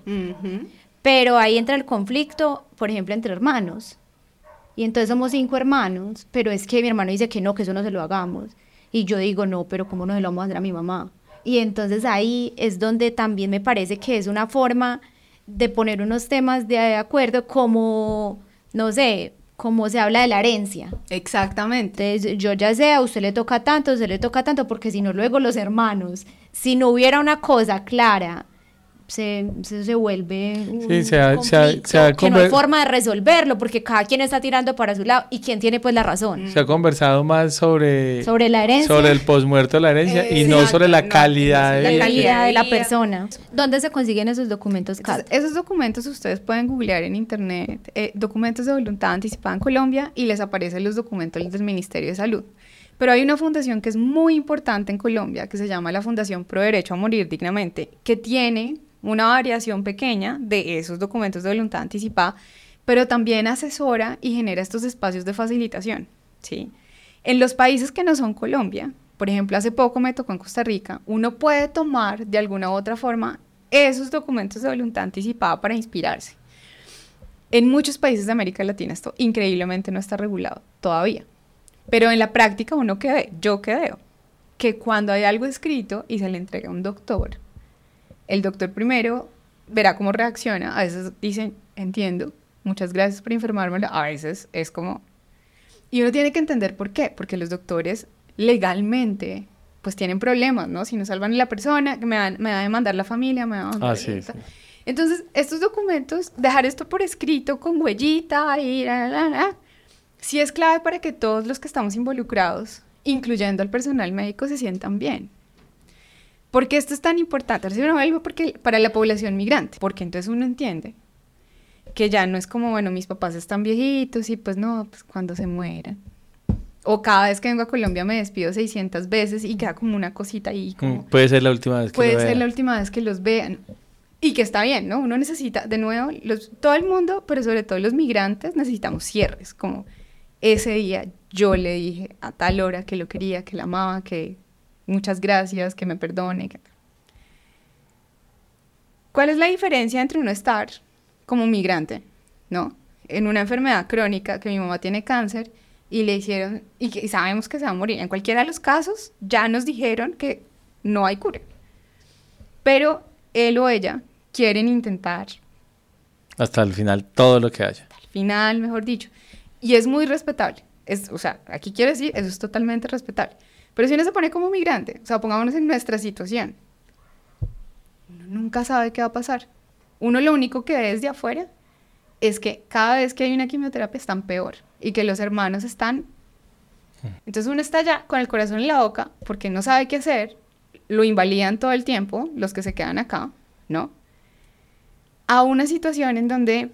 Pero ahí entra el conflicto, por ejemplo, entre hermanos. Y entonces somos 5 hermanos, pero es que mi hermano dice que no, que eso no se lo hagamos. Y yo digo, no, pero ¿cómo no se lo vamos a hacer a mi mamá? Y entonces ahí es donde también me parece que es una forma de poner unos temas de acuerdo como, no sé, como se habla de la herencia. Exactamente. Entonces, yo ya sé, a usted le toca tanto, porque si no, luego los hermanos, si no hubiera una cosa clara, se vuelve un conflicto que no hay forma de resolverlo, porque cada quien está tirando para su lado, y quién tiene pues la razón. Se ha conversado más sobre la herencia, sobre el posmuerto de la herencia, y no sobre la calidad de la persona. ¿Dónde se consiguen esos documentos, Kat? Esos documentos ustedes pueden googlear en internet, documentos de voluntad anticipada en Colombia, y les aparecen los documentos del Ministerio de Salud. Pero hay una fundación que es muy importante en Colombia, que se llama la Fundación Pro Derecho a Morir Dignamente, que tiene una variación pequeña de esos documentos de voluntad anticipada, pero también asesora y genera estos espacios de facilitación, ¿sí? En los países que no son Colombia, por ejemplo, hace poco me tocó en Costa Rica, uno puede tomar de alguna u otra forma esos documentos de voluntad anticipada para inspirarse. En muchos países de América Latina esto increíblemente no está regulado todavía, pero en la práctica yo que veo, que cuando hay algo escrito y se le entrega a un doctor, el doctor primero verá cómo reacciona. A veces dicen, entiendo, muchas gracias por informármelo. A veces es como... Y uno tiene que entender por qué. Porque los doctores legalmente pues tienen problemas, ¿no? Si no salvan a la persona, me va a demandar la familia, me va a demandar... Sí. Entonces, estos documentos, dejar esto por escrito con huellita y sí es clave para que todos los que estamos involucrados, incluyendo al personal médico, se sientan bien. ¿Por qué esto es tan importante? Ahora sí me vuelvo porque para la población migrante, porque entonces uno entiende que ya no es como, bueno, mis papás están viejitos y pues no, pues cuando se mueran. O cada vez que vengo a Colombia me despido 600 veces y queda como una cosita ahí. Como, puede ser la última vez que puede ser la última vez que los vean. Y que está bien, ¿no? Uno necesita, de nuevo, todo el mundo, pero sobre todo los migrantes, necesitamos cierres. Como ese día yo le dije a tal hora que lo quería, que la amaba, que muchas gracias, que me perdone. ¿Cuál es la diferencia entre uno estar como migrante, ¿no? En una enfermedad crónica, que mi mamá tiene cáncer, y le hicieron, y sabemos que se va a morir? En cualquiera de los casos, ya nos dijeron que no hay cura. Pero él o ella quieren intentar. Hasta el final, todo lo que haya. Al final, mejor dicho. Y es muy respetable. O sea, aquí quiero decir, eso es totalmente respetable. Pero si uno se pone como migrante, o sea, pongámonos en nuestra situación, uno nunca sabe qué va a pasar. Uno lo único que ve desde afuera es que cada vez que hay una quimioterapia están peor y que los hermanos están... Entonces uno está ya con el corazón en la boca porque no sabe qué hacer, lo invalidan todo el tiempo, los que se quedan acá, ¿no? A una situación en donde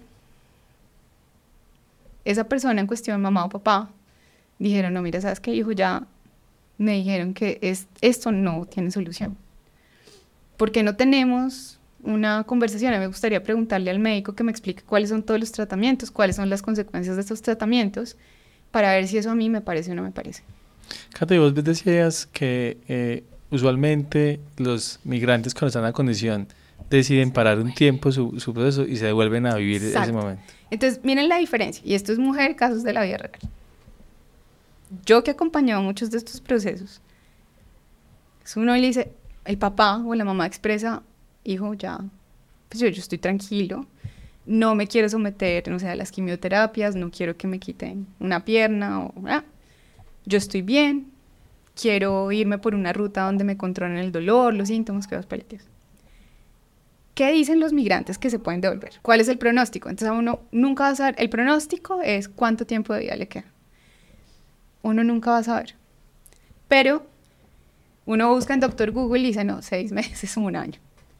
esa persona en cuestión, mamá o papá, dijeron, no, mira, ¿sabes qué, hijo? Ya me dijeron que esto no tiene solución. ¿Por qué no tenemos una conversación? A mí me gustaría preguntarle al médico que me explique cuáles son todos los tratamientos, cuáles son las consecuencias de estos tratamientos, para ver si eso a mí me parece o no me parece. Cata, y vos decías que usualmente los migrantes cuando están en la condición deciden parar un tiempo su proceso y se devuelven a vivir ese momento. Entonces, miren la diferencia, y esto es mujer, casos de la vida real. Yo que he acompañado muchos de estos procesos, uno le dice, el papá o la mamá expresa, hijo, ya, pues yo estoy tranquilo, no me quiero someter, no sé, a las quimioterapias, no quiero que me quiten una pierna, yo estoy bien, quiero irme por una ruta donde me controlen el dolor, los síntomas, cuidados paliativos. ¿Qué dicen los migrantes que se pueden devolver? ¿Cuál es el pronóstico? Entonces a uno nunca va a saber, el pronóstico es cuánto tiempo de vida le queda. Uno nunca va a saber. Pero uno busca en Doctor Google y dice, no, 6 meses, 1 año.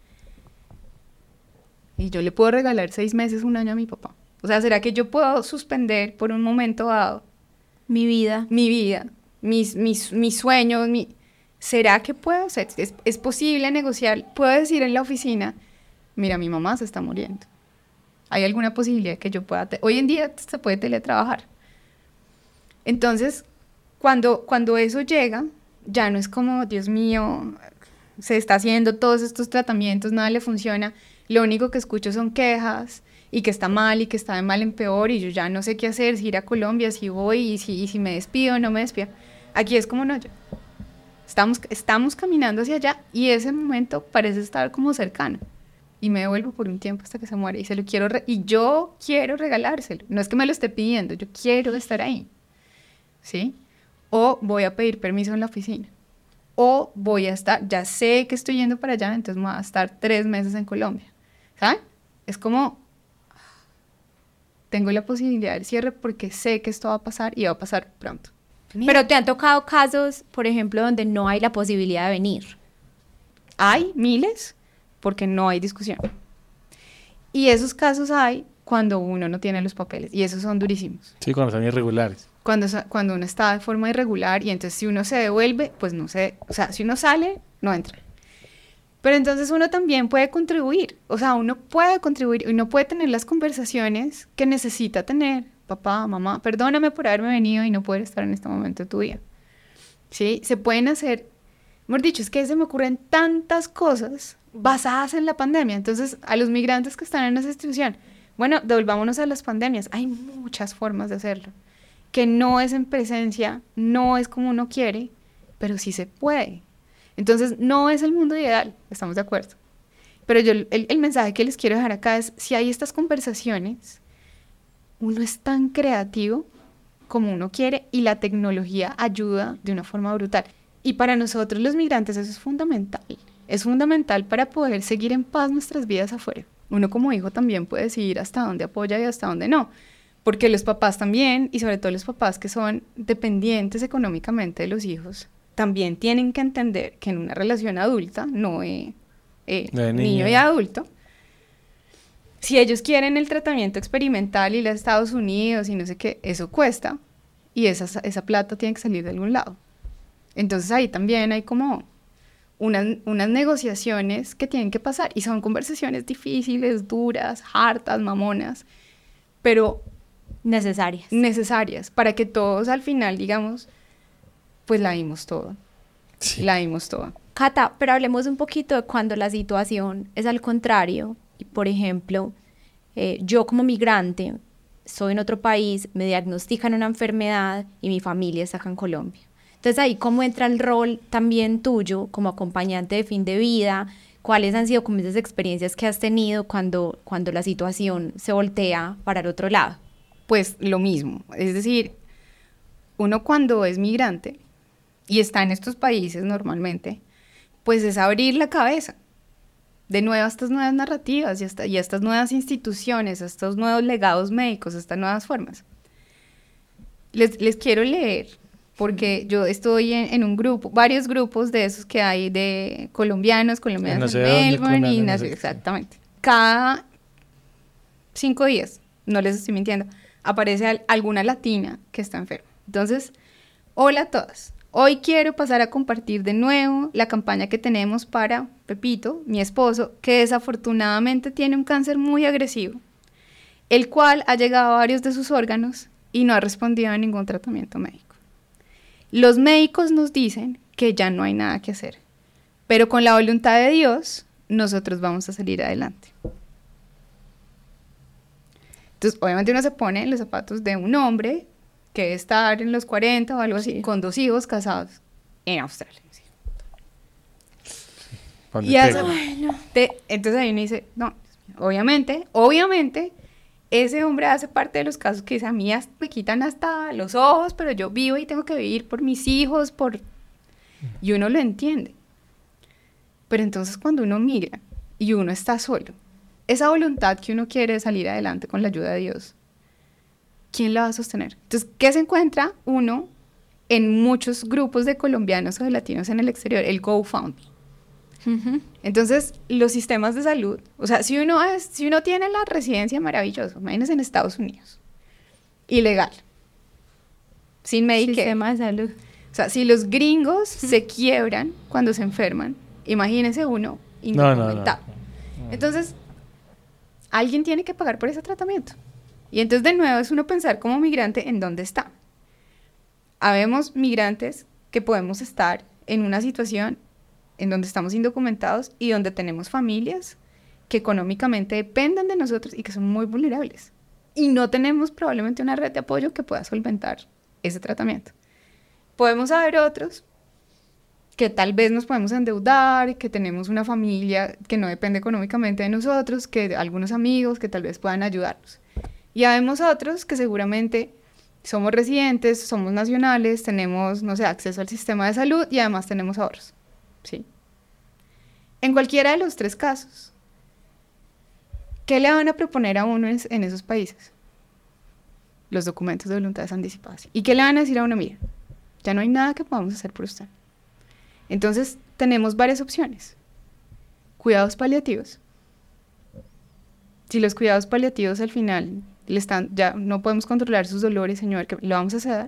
Y yo le puedo regalar 6 meses, 1 año a mi papá. O sea, ¿será que yo puedo suspender por un momento dado mi vida, mis sueños? ¿Será que puedo hacer? ¿Es posible negociar? ¿Puedo decir en la oficina, mira, mi mamá se está muriendo? ¿Hay alguna posibilidad que yo pueda? Hoy en día se puede teletrabajar. Entonces, cuando eso llega, ya no es como, Dios mío, se está haciendo todos estos tratamientos, nada le funciona. Lo único que escucho son quejas y que está mal y que está de mal en peor y yo ya no sé qué hacer, si ir a Colombia, si voy y si me despido o no me despido. Aquí es como no, estamos caminando hacia allá y ese momento parece estar como cercano. Y me devuelvo por un tiempo hasta que se muere y se lo quiero y yo quiero regalárselo. No es que me lo esté pidiendo, yo quiero estar ahí. ¿Sí? O voy a pedir permiso en la oficina. O voy a estar, ya sé que estoy yendo para allá, entonces voy a estar 3 meses en Colombia. ¿Saben? Es como, tengo la posibilidad del cierre porque sé que esto va a pasar y va a pasar pronto. Pero te han tocado casos, por ejemplo, donde no hay la posibilidad de venir. Hay miles, porque no hay discusión. Y esos casos hay cuando uno no tiene los papeles, y esos son durísimos. Sí, cuando son irregulares. Cuando uno está de forma irregular, y entonces si uno se devuelve, pues no sé, o sea, si uno sale, no entra. Pero entonces uno también puede contribuir, o sea, uno puede contribuir, uno puede tener las conversaciones que necesita tener. Papá, mamá, perdóname por haberme venido y no poder estar en este momento de tu vida. ¿Sí? Se pueden hacer, mejor dicho, es que se me ocurren tantas cosas basadas en la pandemia. Entonces, a los migrantes que están en esa situación, bueno, devolvámonos a las pandemias. Hay muchas formas de hacerlo, que no es en presencia, no es como uno quiere, pero sí se puede. Entonces, no es el mundo ideal, estamos de acuerdo. Pero yo, el mensaje que les quiero dejar acá es, si hay estas conversaciones, uno es tan creativo como uno quiere y la tecnología ayuda de una forma brutal. Y para nosotros los migrantes eso es fundamental. Es fundamental para poder seguir en paz nuestras vidas afuera. Uno como hijo también puede decidir hasta dónde apoya y hasta dónde no. Porque los papás también, y sobre todo los papás que son dependientes económicamente de los hijos, también tienen que entender que en una relación adulta, no de niño y adulto, si ellos quieren el tratamiento experimental y ir a Estados Unidos y no sé qué, eso cuesta, y esa plata tiene que salir de algún lado. Entonces ahí también hay como unas negociaciones que tienen que pasar, y son conversaciones difíciles, duras, hartas, mamonas, pero necesarias para que todos al final digamos, pues la dimos toda. Sí. La dimos toda. Cata, pero hablemos un poquito de cuando la situación es al contrario. Y por ejemplo, yo como migrante, soy en otro país, me diagnostican una enfermedad y mi familia está acá en Colombia. Entonces ahí, ¿cómo entra el rol también tuyo como acompañante de fin de vida? ¿Cuáles han sido como esas experiencias que has tenido cuando la situación se voltea para el otro lado? Pues lo mismo, es decir, uno cuando es migrante y está en estos países normalmente, pues es abrir la cabeza de nuevo a estas nuevas narrativas y a estas nuevas instituciones, a estos nuevos legados médicos, a estas nuevas formas. Les quiero leer, porque yo estoy en un grupo, varios grupos de esos que hay de colombianos en Melbourne y exactamente. Cada 5 días, no les estoy mintiendo, aparece alguna latina que está enferma. Entonces, hola a todas. Hoy quiero pasar a compartir de nuevo la campaña que tenemos para Pepito, mi esposo, que desafortunadamente tiene un cáncer muy agresivo, el cual ha llegado a varios de sus órganos y no ha respondido a ningún tratamiento médico. Los médicos nos dicen que ya no hay nada que hacer, pero con la voluntad de Dios, nosotros vamos a salir adelante. Entonces, obviamente uno se pone en los zapatos de un hombre que debe estar en los 40 o algo así, con 2 hijos casados en Australia. Y entonces ahí uno dice, no, obviamente, ese hombre hace parte de los casos que dice, a mí me quitan hasta los ojos, pero yo vivo y tengo que vivir por mis hijos, y uno lo entiende. Pero entonces cuando uno mira y uno está solo, esa voluntad que uno quiere de salir adelante con la ayuda de Dios, ¿quién la va a sostener? Entonces, ¿qué se encuentra uno en muchos grupos de colombianos o de latinos en el exterior? El GoFundMe. Uh-huh. Entonces, los sistemas de salud, o sea, si uno tiene la residencia maravillosa, imagínense en Estados Unidos, ilegal, sin Medicare. Sistema de salud. O sea, si los gringos se quiebran cuando se enferman, imagínense uno indocumentado. No. Entonces, alguien tiene que pagar por ese tratamiento. Y entonces de nuevo es uno pensar como migrante en dónde está. Habemos migrantes que podemos estar en una situación en donde estamos indocumentados y donde tenemos familias que económicamente dependen de nosotros y que son muy vulnerables. Y no tenemos probablemente una red de apoyo que pueda solventar ese tratamiento. Podemos haber otros que tal vez nos podemos endeudar, que tenemos una familia que no depende económicamente de nosotros, que algunos amigos que tal vez puedan ayudarnos. Y habemos otros que seguramente somos residentes, somos nacionales, tenemos, no sé, acceso al sistema de salud y además tenemos ahorros, ¿sí? En cualquiera de los 3 casos, ¿qué le van a proponer a uno en esos países? Los documentos de voluntades anticipadas. ¿Y qué le van a decir a uno? Mira, ya no hay nada que podamos hacer por usted. Entonces, tenemos varias opciones. Cuidados paliativos. Si los cuidados paliativos al final ya no podemos controlar sus dolores, señor, que lo vamos a sedar.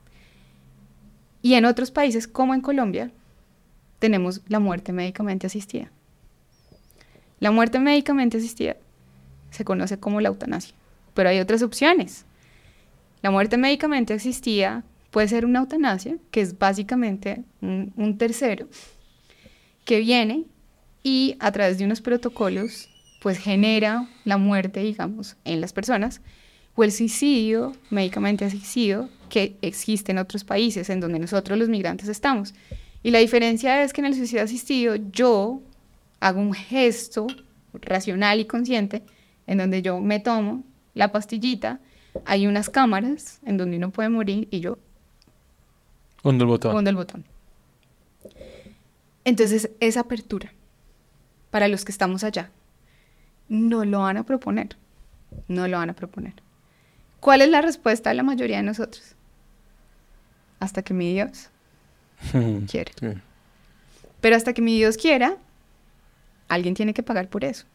Y en otros países, como en Colombia, tenemos la muerte médicamente asistida. La muerte médicamente asistida se conoce como la eutanasia, pero hay otras opciones. La muerte médicamente asistida puede ser una eutanasia, que es básicamente un tercero que viene y a través de unos protocolos pues genera la muerte, digamos, en las personas, o el suicidio médicamente asistido que existe en otros países en donde nosotros los migrantes estamos. Y la diferencia es que en el suicidio asistido yo hago un gesto racional y consciente en donde yo me tomo la pastillita, hay unas cámaras en donde uno puede morir y yo hundo el botón. Entonces, esa apertura para los que estamos allá no lo van a proponer. ¿Cuál es la respuesta de la mayoría de nosotros? Hasta que mi Dios quiera. Sí. Pero hasta que mi Dios quiera, alguien tiene que pagar por eso.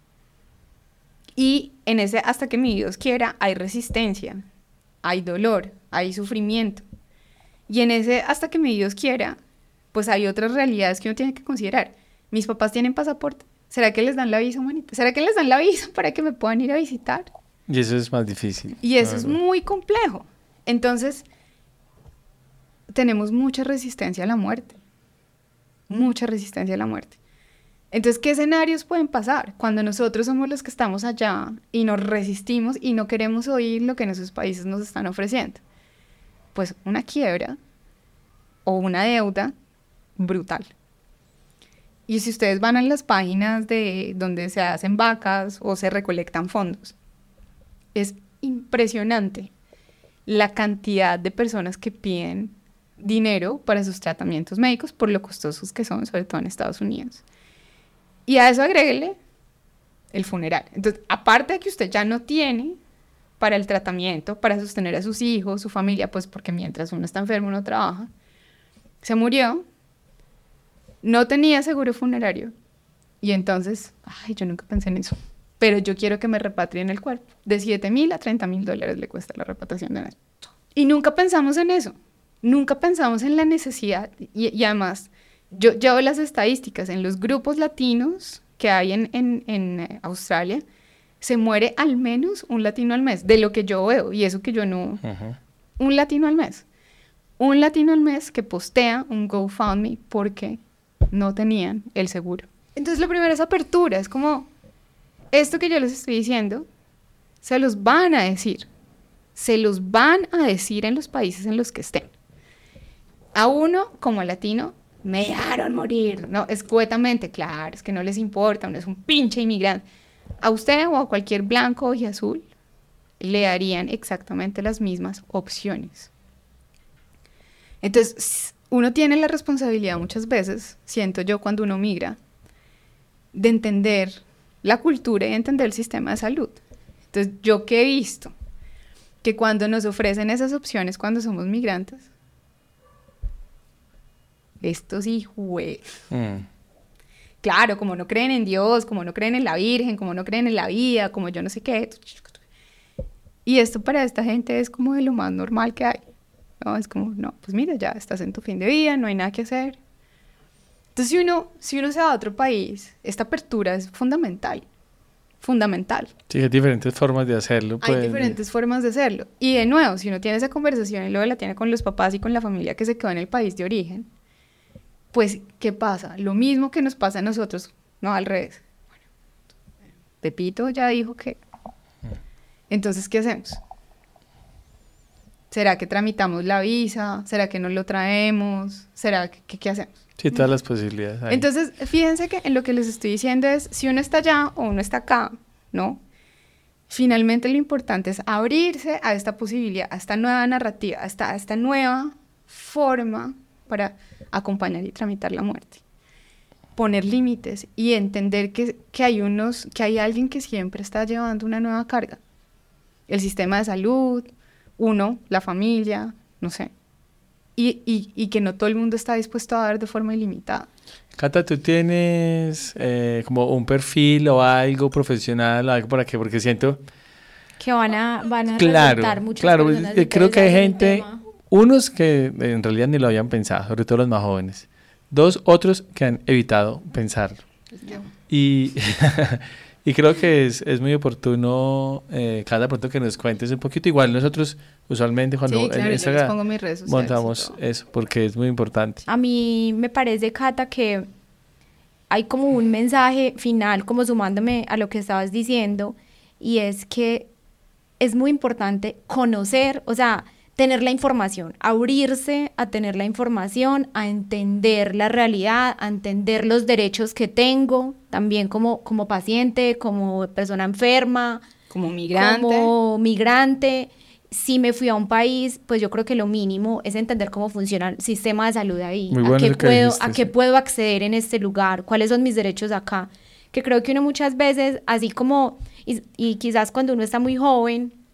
Y en ese hasta que mi Dios quiera hay resistencia, hay dolor, hay sufrimiento. Y en ese hasta que mi Dios quiera, pues hay otras realidades que uno tiene que considerar. Mis papás tienen pasaporte. ¿Será que les dan la visa humanitaria? ¿Será que les dan la visa para que me puedan ir a visitar? Y eso es más difícil. Y eso es muy complejo. Entonces, tenemos mucha resistencia a la muerte. Mucha resistencia a la muerte. Entonces, ¿qué escenarios pueden pasar cuando nosotros somos los que estamos allá y nos resistimos y no queremos oír lo que en esos países nos están ofreciendo? Pues una quiebra o una deuda brutal. Y si ustedes van a las páginas de donde se hacen vacas o se recolectan fondos, es impresionante la cantidad de personas que piden dinero para sus tratamientos médicos por lo costosos que son, sobre todo en Estados Unidos. Y a eso agréguele el funeral. Entonces, aparte de que usted ya no tiene para el tratamiento, para sostener a sus hijos, su familia, pues porque mientras uno está enfermo no trabaja, se murió, no tenía seguro funerario y entonces, yo nunca pensé en eso, pero yo quiero que me repatrien el cuerpo. De $7,000 a $30,000 le cuesta la repatriación de nadie. Y nunca pensamos en eso, nunca pensamos en la necesidad y además yo llevo las estadísticas en los grupos latinos que hay en Australia, se muere al menos un latino al mes, de lo que yo veo, y eso que yo no... Un latino al mes. Un latino al mes que postea un GoFundMe porque no tenían el seguro. Entonces, lo primero es apertura, es como, esto que yo les estoy diciendo, se los van a decir en los países en los que estén. A uno, como latino, me dejaron morir, ¿no? Escuetamente, claro, es que no les importa, uno es un pinche inmigrante. A usted o a cualquier blanco y azul le darían exactamente las mismas opciones. Entonces, uno tiene la responsabilidad muchas veces, siento yo cuando uno migra, de entender la cultura y entender el sistema de salud. Entonces, yo que he visto que cuando nos ofrecen esas opciones cuando somos migrantes, estos hijos, claro, como no creen en Dios, como no creen en la Virgen, como no creen en la vida, como yo no sé qué. Y esto para esta gente es como de lo más normal que hay. No, es como, no, pues mira, ya estás en tu fin de vida, no hay nada que hacer. Entonces, si uno se va a otro país, esta apertura es fundamental. Sí, hay diferentes formas de hacerlo. Hay diferentes formas de hacerlo. Y de nuevo, si uno tiene esa conversación y luego la tiene con los papás y con la familia que se quedó en el país de origen, pues, ¿qué pasa? Lo mismo que nos pasa a nosotros, no al revés. Bueno, Pepito ya dijo que... Entonces, ¿qué hacemos? ¿Será que tramitamos la visa? ¿Será que no lo traemos? ¿Será que qué hacemos? Sí, todas las posibilidades hay. Entonces, fíjense que en lo que les estoy diciendo es, si uno está allá o uno está acá, ¿no? Finalmente lo importante es abrirse a esta posibilidad, a esta nueva narrativa, a esta nueva forma para acompañar y tramitar la muerte. Poner límites y entender que hay alguien que siempre está llevando una nueva carga. El sistema de salud, uno, la familia, no sé. Y que no todo el mundo está dispuesto a dar de forma ilimitada. Cata, ¿tú tienes como un perfil o algo profesional, algo para qué? Porque siento... Que van a claro, resultar muchas claro, personas creo que hay gente, tema. unos que en realidad ni lo habían pensado, sobre todo los más jóvenes. Dos, otros que han evitado pensarlo. Y creo que es muy oportuno, cada pronto que nos cuentes un poquito. Igual nosotros usualmente cuando sí, claro, yo les pongo mis redes sociales montamos eso, porque es muy importante. A mí me parece, Cata, que hay como un mensaje final, como sumándome a lo que estabas diciendo, y es que es muy importante conocer, o sea, tener la información, abrirse a tener la información, a entender la realidad, a entender los derechos que tengo, también como paciente, como persona enferma, como migrante. Si me fui a un país, pues yo creo que lo mínimo es entender cómo funciona el sistema de salud ahí, Muy bueno a qué puedo acceder en este lugar, cuáles son mis derechos acá, que creo que uno muchas veces, así como, y quizás cuando uno está muy joven,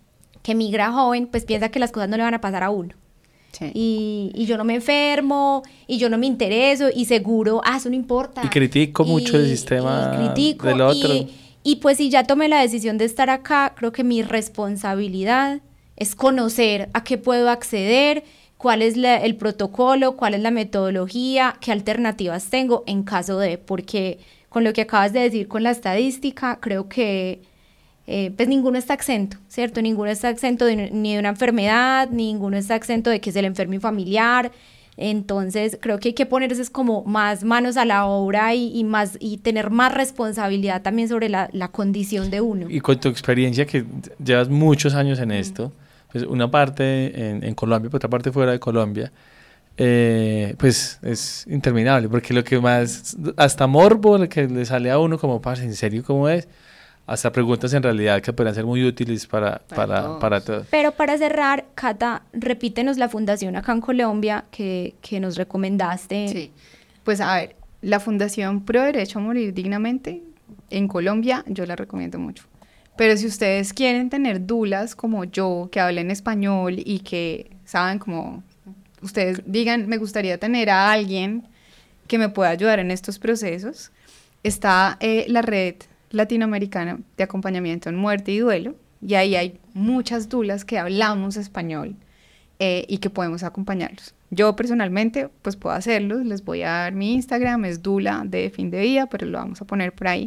que migra joven, pues piensa que las cosas no le van a pasar a uno. Sí. Y yo no me enfermo, y yo no me intereso, y seguro, eso no importa. Y critico mucho el sistema del otro. Y pues si ya tomé la decisión de estar acá, creo que mi responsabilidad es conocer a qué puedo acceder, cuál es el protocolo, cuál es la metodología, qué alternativas tengo en caso de, porque con lo que acabas de decir con la estadística, creo que pues ninguno está exento, ¿cierto? Ninguno está exento ni de una enfermedad, ninguno está exento de que se le enferme un familiar. Entonces creo que hay que ponerse como más manos a la obra y tener más responsabilidad también sobre la condición de uno. Y con tu experiencia, que llevas muchos años en esto, pues una parte en Colombia, otra parte fuera de Colombia, pues es interminable, porque lo que más, hasta morbo, lo que le sale a uno como, parce, ¿en serio cómo es? Hasta preguntas en realidad que podrían ser muy útiles para todos. Pero para cerrar, Cata, repítenos la fundación acá en Colombia que nos recomendaste. Sí, pues a ver, la Fundación Pro Derecho a Morir Dignamente en Colombia yo la recomiendo mucho. Pero si ustedes quieren tener dulas como yo, que hablen español y que saben como ustedes digan, me gustaría tener a alguien que me pueda ayudar en estos procesos, está la red latinoamericana de acompañamiento en muerte y duelo, y ahí hay muchas dulas que hablamos español y que podemos acompañarlos. Yo personalmente pues puedo hacerlo, les voy a dar mi Instagram, es dula de fin de vida, pero lo vamos a poner por ahí.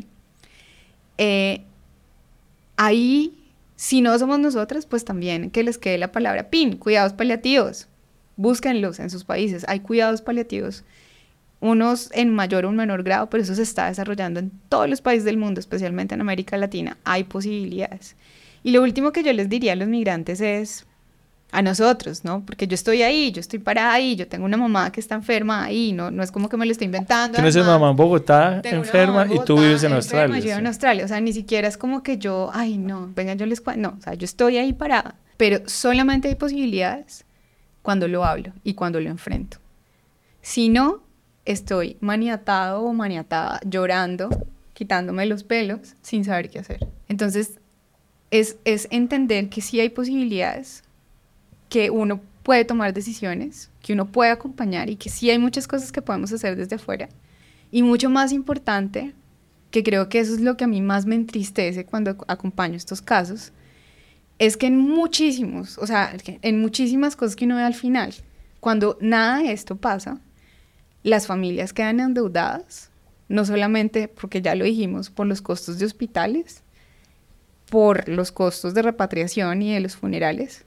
Ahí, si no somos nosotras, pues también que les quede la palabra PIN, cuidados paliativos, búsquenlos en sus países, hay cuidados paliativos, unos en mayor o menor grado, pero eso se está desarrollando en todos los países del mundo, especialmente en América Latina, hay posibilidades. Y lo último que yo les diría a los migrantes es a nosotros, ¿no? Porque yo estoy ahí, yo estoy parada ahí, yo tengo una mamá que está enferma ahí, no es como que me lo estoy inventando. Tienes una mamá en Bogotá enferma y tú vives en Australia. Yo vivo en Australia, o sea, ni siquiera es como que yo, no, venga, yo les cuento, no, o sea, yo estoy ahí parada, pero solamente hay posibilidades cuando lo hablo y cuando lo enfrento. Si no, estoy maniatado o maniatada, llorando, quitándome los pelos, sin saber qué hacer. Entonces, es entender que sí hay posibilidades, que uno puede tomar decisiones, que uno puede acompañar y que sí hay muchas cosas que podemos hacer desde afuera. Y mucho más importante, que creo que eso es lo que a mí más me entristece cuando acompaño estos casos, es que en muchísimas cosas que uno ve al final, cuando nada de esto pasa, las familias quedan endeudadas, no solamente porque ya lo dijimos, por los costos de hospitales, por los costos de repatriación y de los funerales,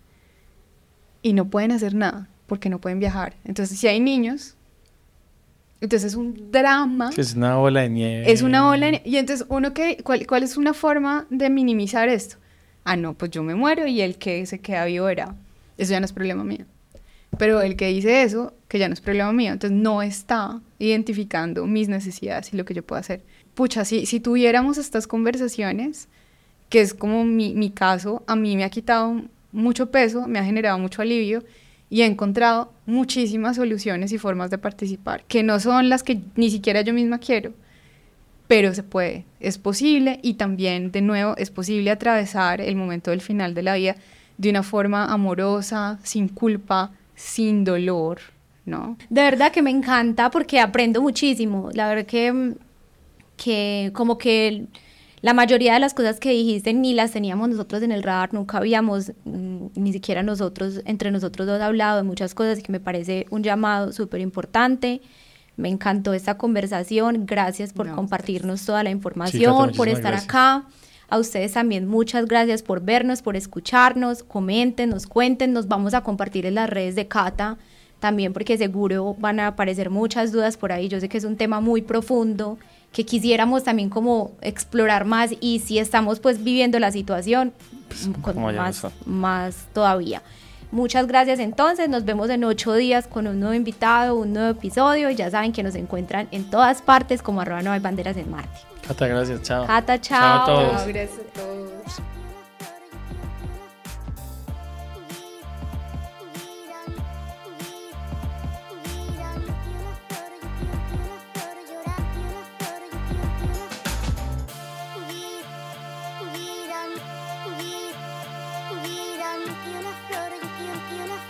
y no pueden hacer nada porque no pueden viajar. Entonces, si hay niños, entonces es un drama. Es una bola de nieve. Es una bola de nieve. Y entonces, ¿cuál es una forma de minimizar esto? No, pues yo me muero y el que se queda vivo verá. Eso ya no es problema mío. Pero el que dice eso, que ya no es problema mío, entonces no está identificando mis necesidades y lo que yo puedo hacer. Pucha, si tuviéramos estas conversaciones, que es como mi caso, a mí me ha quitado mucho peso, me ha generado mucho alivio y he encontrado muchísimas soluciones y formas de participar, que no son las que ni siquiera yo misma quiero, pero se puede, es posible, y también, de nuevo, es posible atravesar el momento del final de la vida de una forma amorosa, sin culpa, sin dolor, ¿no? De verdad que me encanta porque aprendo muchísimo. La verdad que como que la mayoría de las cosas que dijiste ni las teníamos nosotros en el radar, nunca habíamos, ni siquiera nosotros, entre nosotros dos, hablado de muchas cosas, y que me parece un llamado súper importante. Me encantó esta conversación, gracias por compartirnos toda la información, sí, por estar acá. A ustedes también muchas gracias por vernos, por escucharnos, coméntenos, cuéntenos, vamos a compartir en las redes de Cata también, porque seguro van a aparecer muchas dudas por ahí. Yo sé que es un tema muy profundo, que quisiéramos también como explorar más, y si estamos pues viviendo la situación, con más todavía. Muchas gracias entonces, nos vemos en 8 días con un nuevo invitado, un nuevo episodio. Ya saben que nos encuentran en todas partes como @NoHayBanderas en Marte. Cata, gracias, chao. Cata, chao. Chao a todos. Chao, gracias a todos. Hubieran una flor,